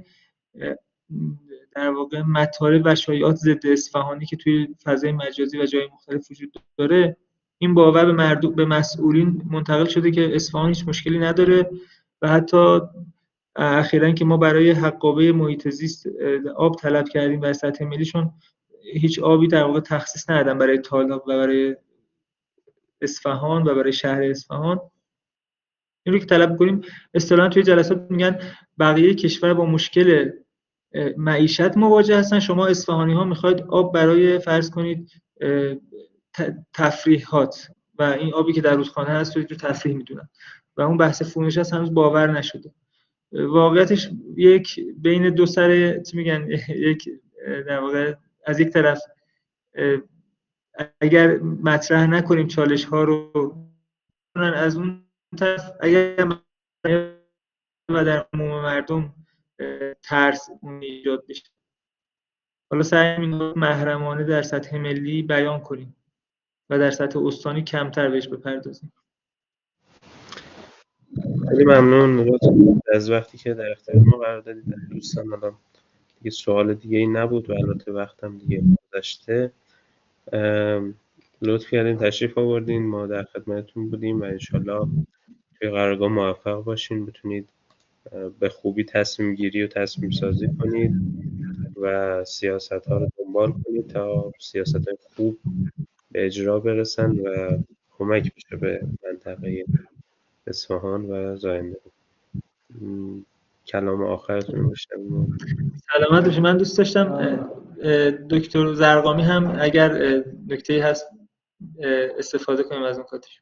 [SPEAKER 2] در واقع مطالب و شایعات ضد اصفهانی که توی فضای مجازی و جای مختلف وجود داره. این باور به مردم، به مسئولین منتقل شده که اصفهان هیچ مشکلی نداره و حتی اخیراً که ما برای حقابه محیط زیست آب طلب کردیم و سطح ملیشون هیچ آبی در واقع تخصیص ندادن برای تالاب و برای اصفهان و برای شهر اصفهان. این رو که طلب کنیم اصطلاحاً توی جلسات میگن بقیه کشور با مشکل معیشت مواجه هستن، شما اصفهانی ها میخواید آب برای فرض کنید تفریحات و این آبی که در رودخانه هست رو تفریح میدونن و اون بحث فروش هست هنوز باور نشده. واقعیتش یک بین دو سر چی میگن یک در واقع از یک طرف اگر مطرح نکنیم چالش ها رو، از اون طرف اگر و در عموم مردم ترس اون ایجاد بشه. حالا سعی می‌کنیم محرمانه در سطح ملی بیان کنیم و در سطح استانی کمتر بهش بپردازیم.
[SPEAKER 1] خیلی ممنون از وقتی که در اختیار ما قرار دادید دوستان. الان دیگه سوال دیگه ای نبود و البته وقتم دیگه گذشته. لطف کردین تشریف آوردین، ما در خدمتتون بودیم و انشالله توی قرارگاه موفق باشین، بتونید به خوبی تصمیم گیری و تصمیم سازی کنید و سیاست ها رو دنبال کنید تا سیاست های خوب به اجرا برسن و کمک بشه به منطقه اصفهان و زاینده رود. کلام آخرتون رو بشنویم.
[SPEAKER 2] سلامت باشید. من دوست داشتم دکتر زرقامی هم اگر نکته‌ای هست استفاده کنیم از اون کاتش.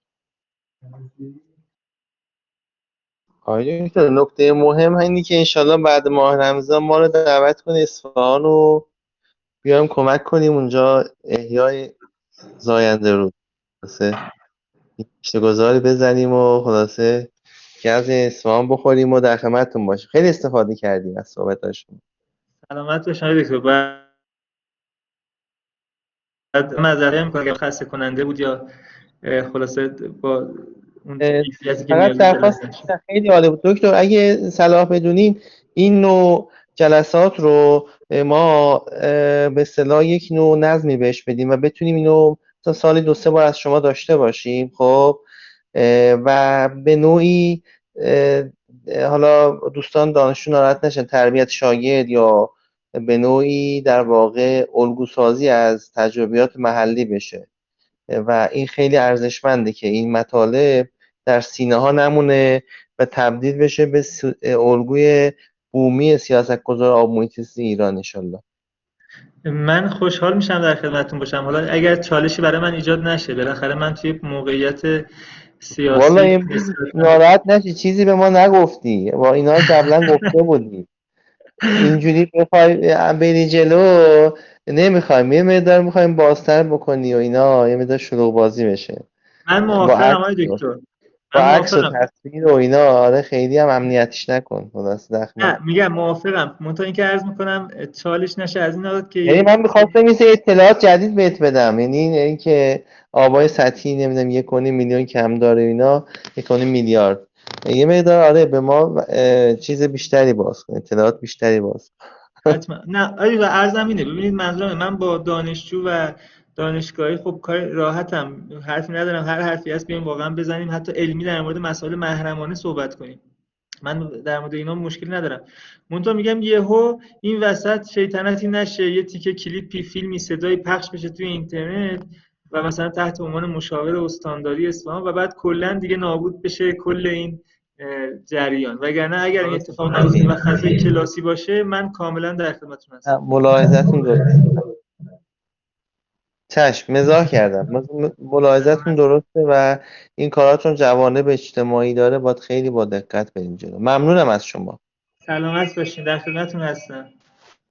[SPEAKER 3] آقای دکتر، نکته مهم اینه که انشالله بعد ماه رمضان ما رو دعوت کنید اصفهان رو بیایم کمک کنیم اونجا احیای زاینده رود، خلاصه اشتگذاری بزنیم و خلاصه گز اصفهان بخوریم و در خدمتتون باشیم. خیلی استفاده کردیم از صحبتاشون.
[SPEAKER 2] سلامت باشید دکتر. بعد معذرت می‌کنم که خسته کننده بود یا خلاصه با اون کیفیتی که
[SPEAKER 3] فقط درخواست خیلی عالی بود دکتر، اگه صلاح بدونین این نوع جلسات رو ما به اصطلاح یک نوع نظمی بهش بدیم و بتونیم اینو تا سالی دو سه بار از شما داشته باشیم، خب، و به نوعی حالا دوستان دانشجو ناراحت نشن، تربیت شاگرد یا به نوعی در واقع الگوسازی از تجربیات محلی بشه و این خیلی ارزشمنده که این مطالب در سینه ها نمونه و تبدیل بشه به الگوی بومی سیاستگزار آب محیط زیست ایران انشالله.
[SPEAKER 2] من خوشحال میشم در خدمتتون باشم. حالا اگر چالشی برای من ایجاد نشه، بالاخره من توی موقعیت سیاسی
[SPEAKER 3] والا امروز ناراحت نشی، چیزی به ما نگفتی، با اینا قبلا گفته بودی. اینجوری بخوای بری جلو نمیخوایم، یه مقدار میخوایم بازتر بکنی و اینا، یه مقدار شلوغ بازی بشه.
[SPEAKER 2] من موافقم آقای دکتر،
[SPEAKER 3] با
[SPEAKER 2] من
[SPEAKER 3] عکس و
[SPEAKER 2] موافقم.
[SPEAKER 3] تصویر و اینا، آره خیلی هم امنیتیش نکن خلاص دخل
[SPEAKER 2] نه میگم موافقم، منتها اینکه عرض میکنم چالش نشه از این نظر که
[SPEAKER 3] یعنی من میخواستم یه اطلاعات جدید بهت بدم، یعنی این که آبای سطحی نمیدونم یک و نیم میلیون کم داره اینا، یک و نیم میلیارد، یه مقدار آره به ما چیز بیشتری باز کن، اطلاعات بیشتری باز کن.
[SPEAKER 2] حتما. نه آره و ارزم اینه، ببینید منظورم من با دانشجو و دانشگاهی خب کار راحتم، حرفی ندارم، هر حرفی هست بیایم واقعا بزنیم، حتی علمی در مورد مسائل محرمانه صحبت کنیم، من در مورد اینا مشکل ندارم. منتها میگم یهو این وسط شیطنتی نشه یه تیکه کلیپی فیلمی صدایی پخش بشه توی اینترنت و مثلا تحت عنوان مشاور استانداری اصفهان و بعد کلا دیگه نابود بشه کل این جریان. وگرنه اگر این اتفاق نیفته و فضای کلاسی باشه من کاملا در خدمتتون هستم.
[SPEAKER 3] ملاحظه‌تون درسته. چشم، مزاح کردم. ملاحظه‌تون درسته و این کاراتون جوانب اجتماعی داره، باید خیلی با دقت بریم جلو. ممنونم از شما.
[SPEAKER 2] سلامت باشین، در خدمتتون هستم.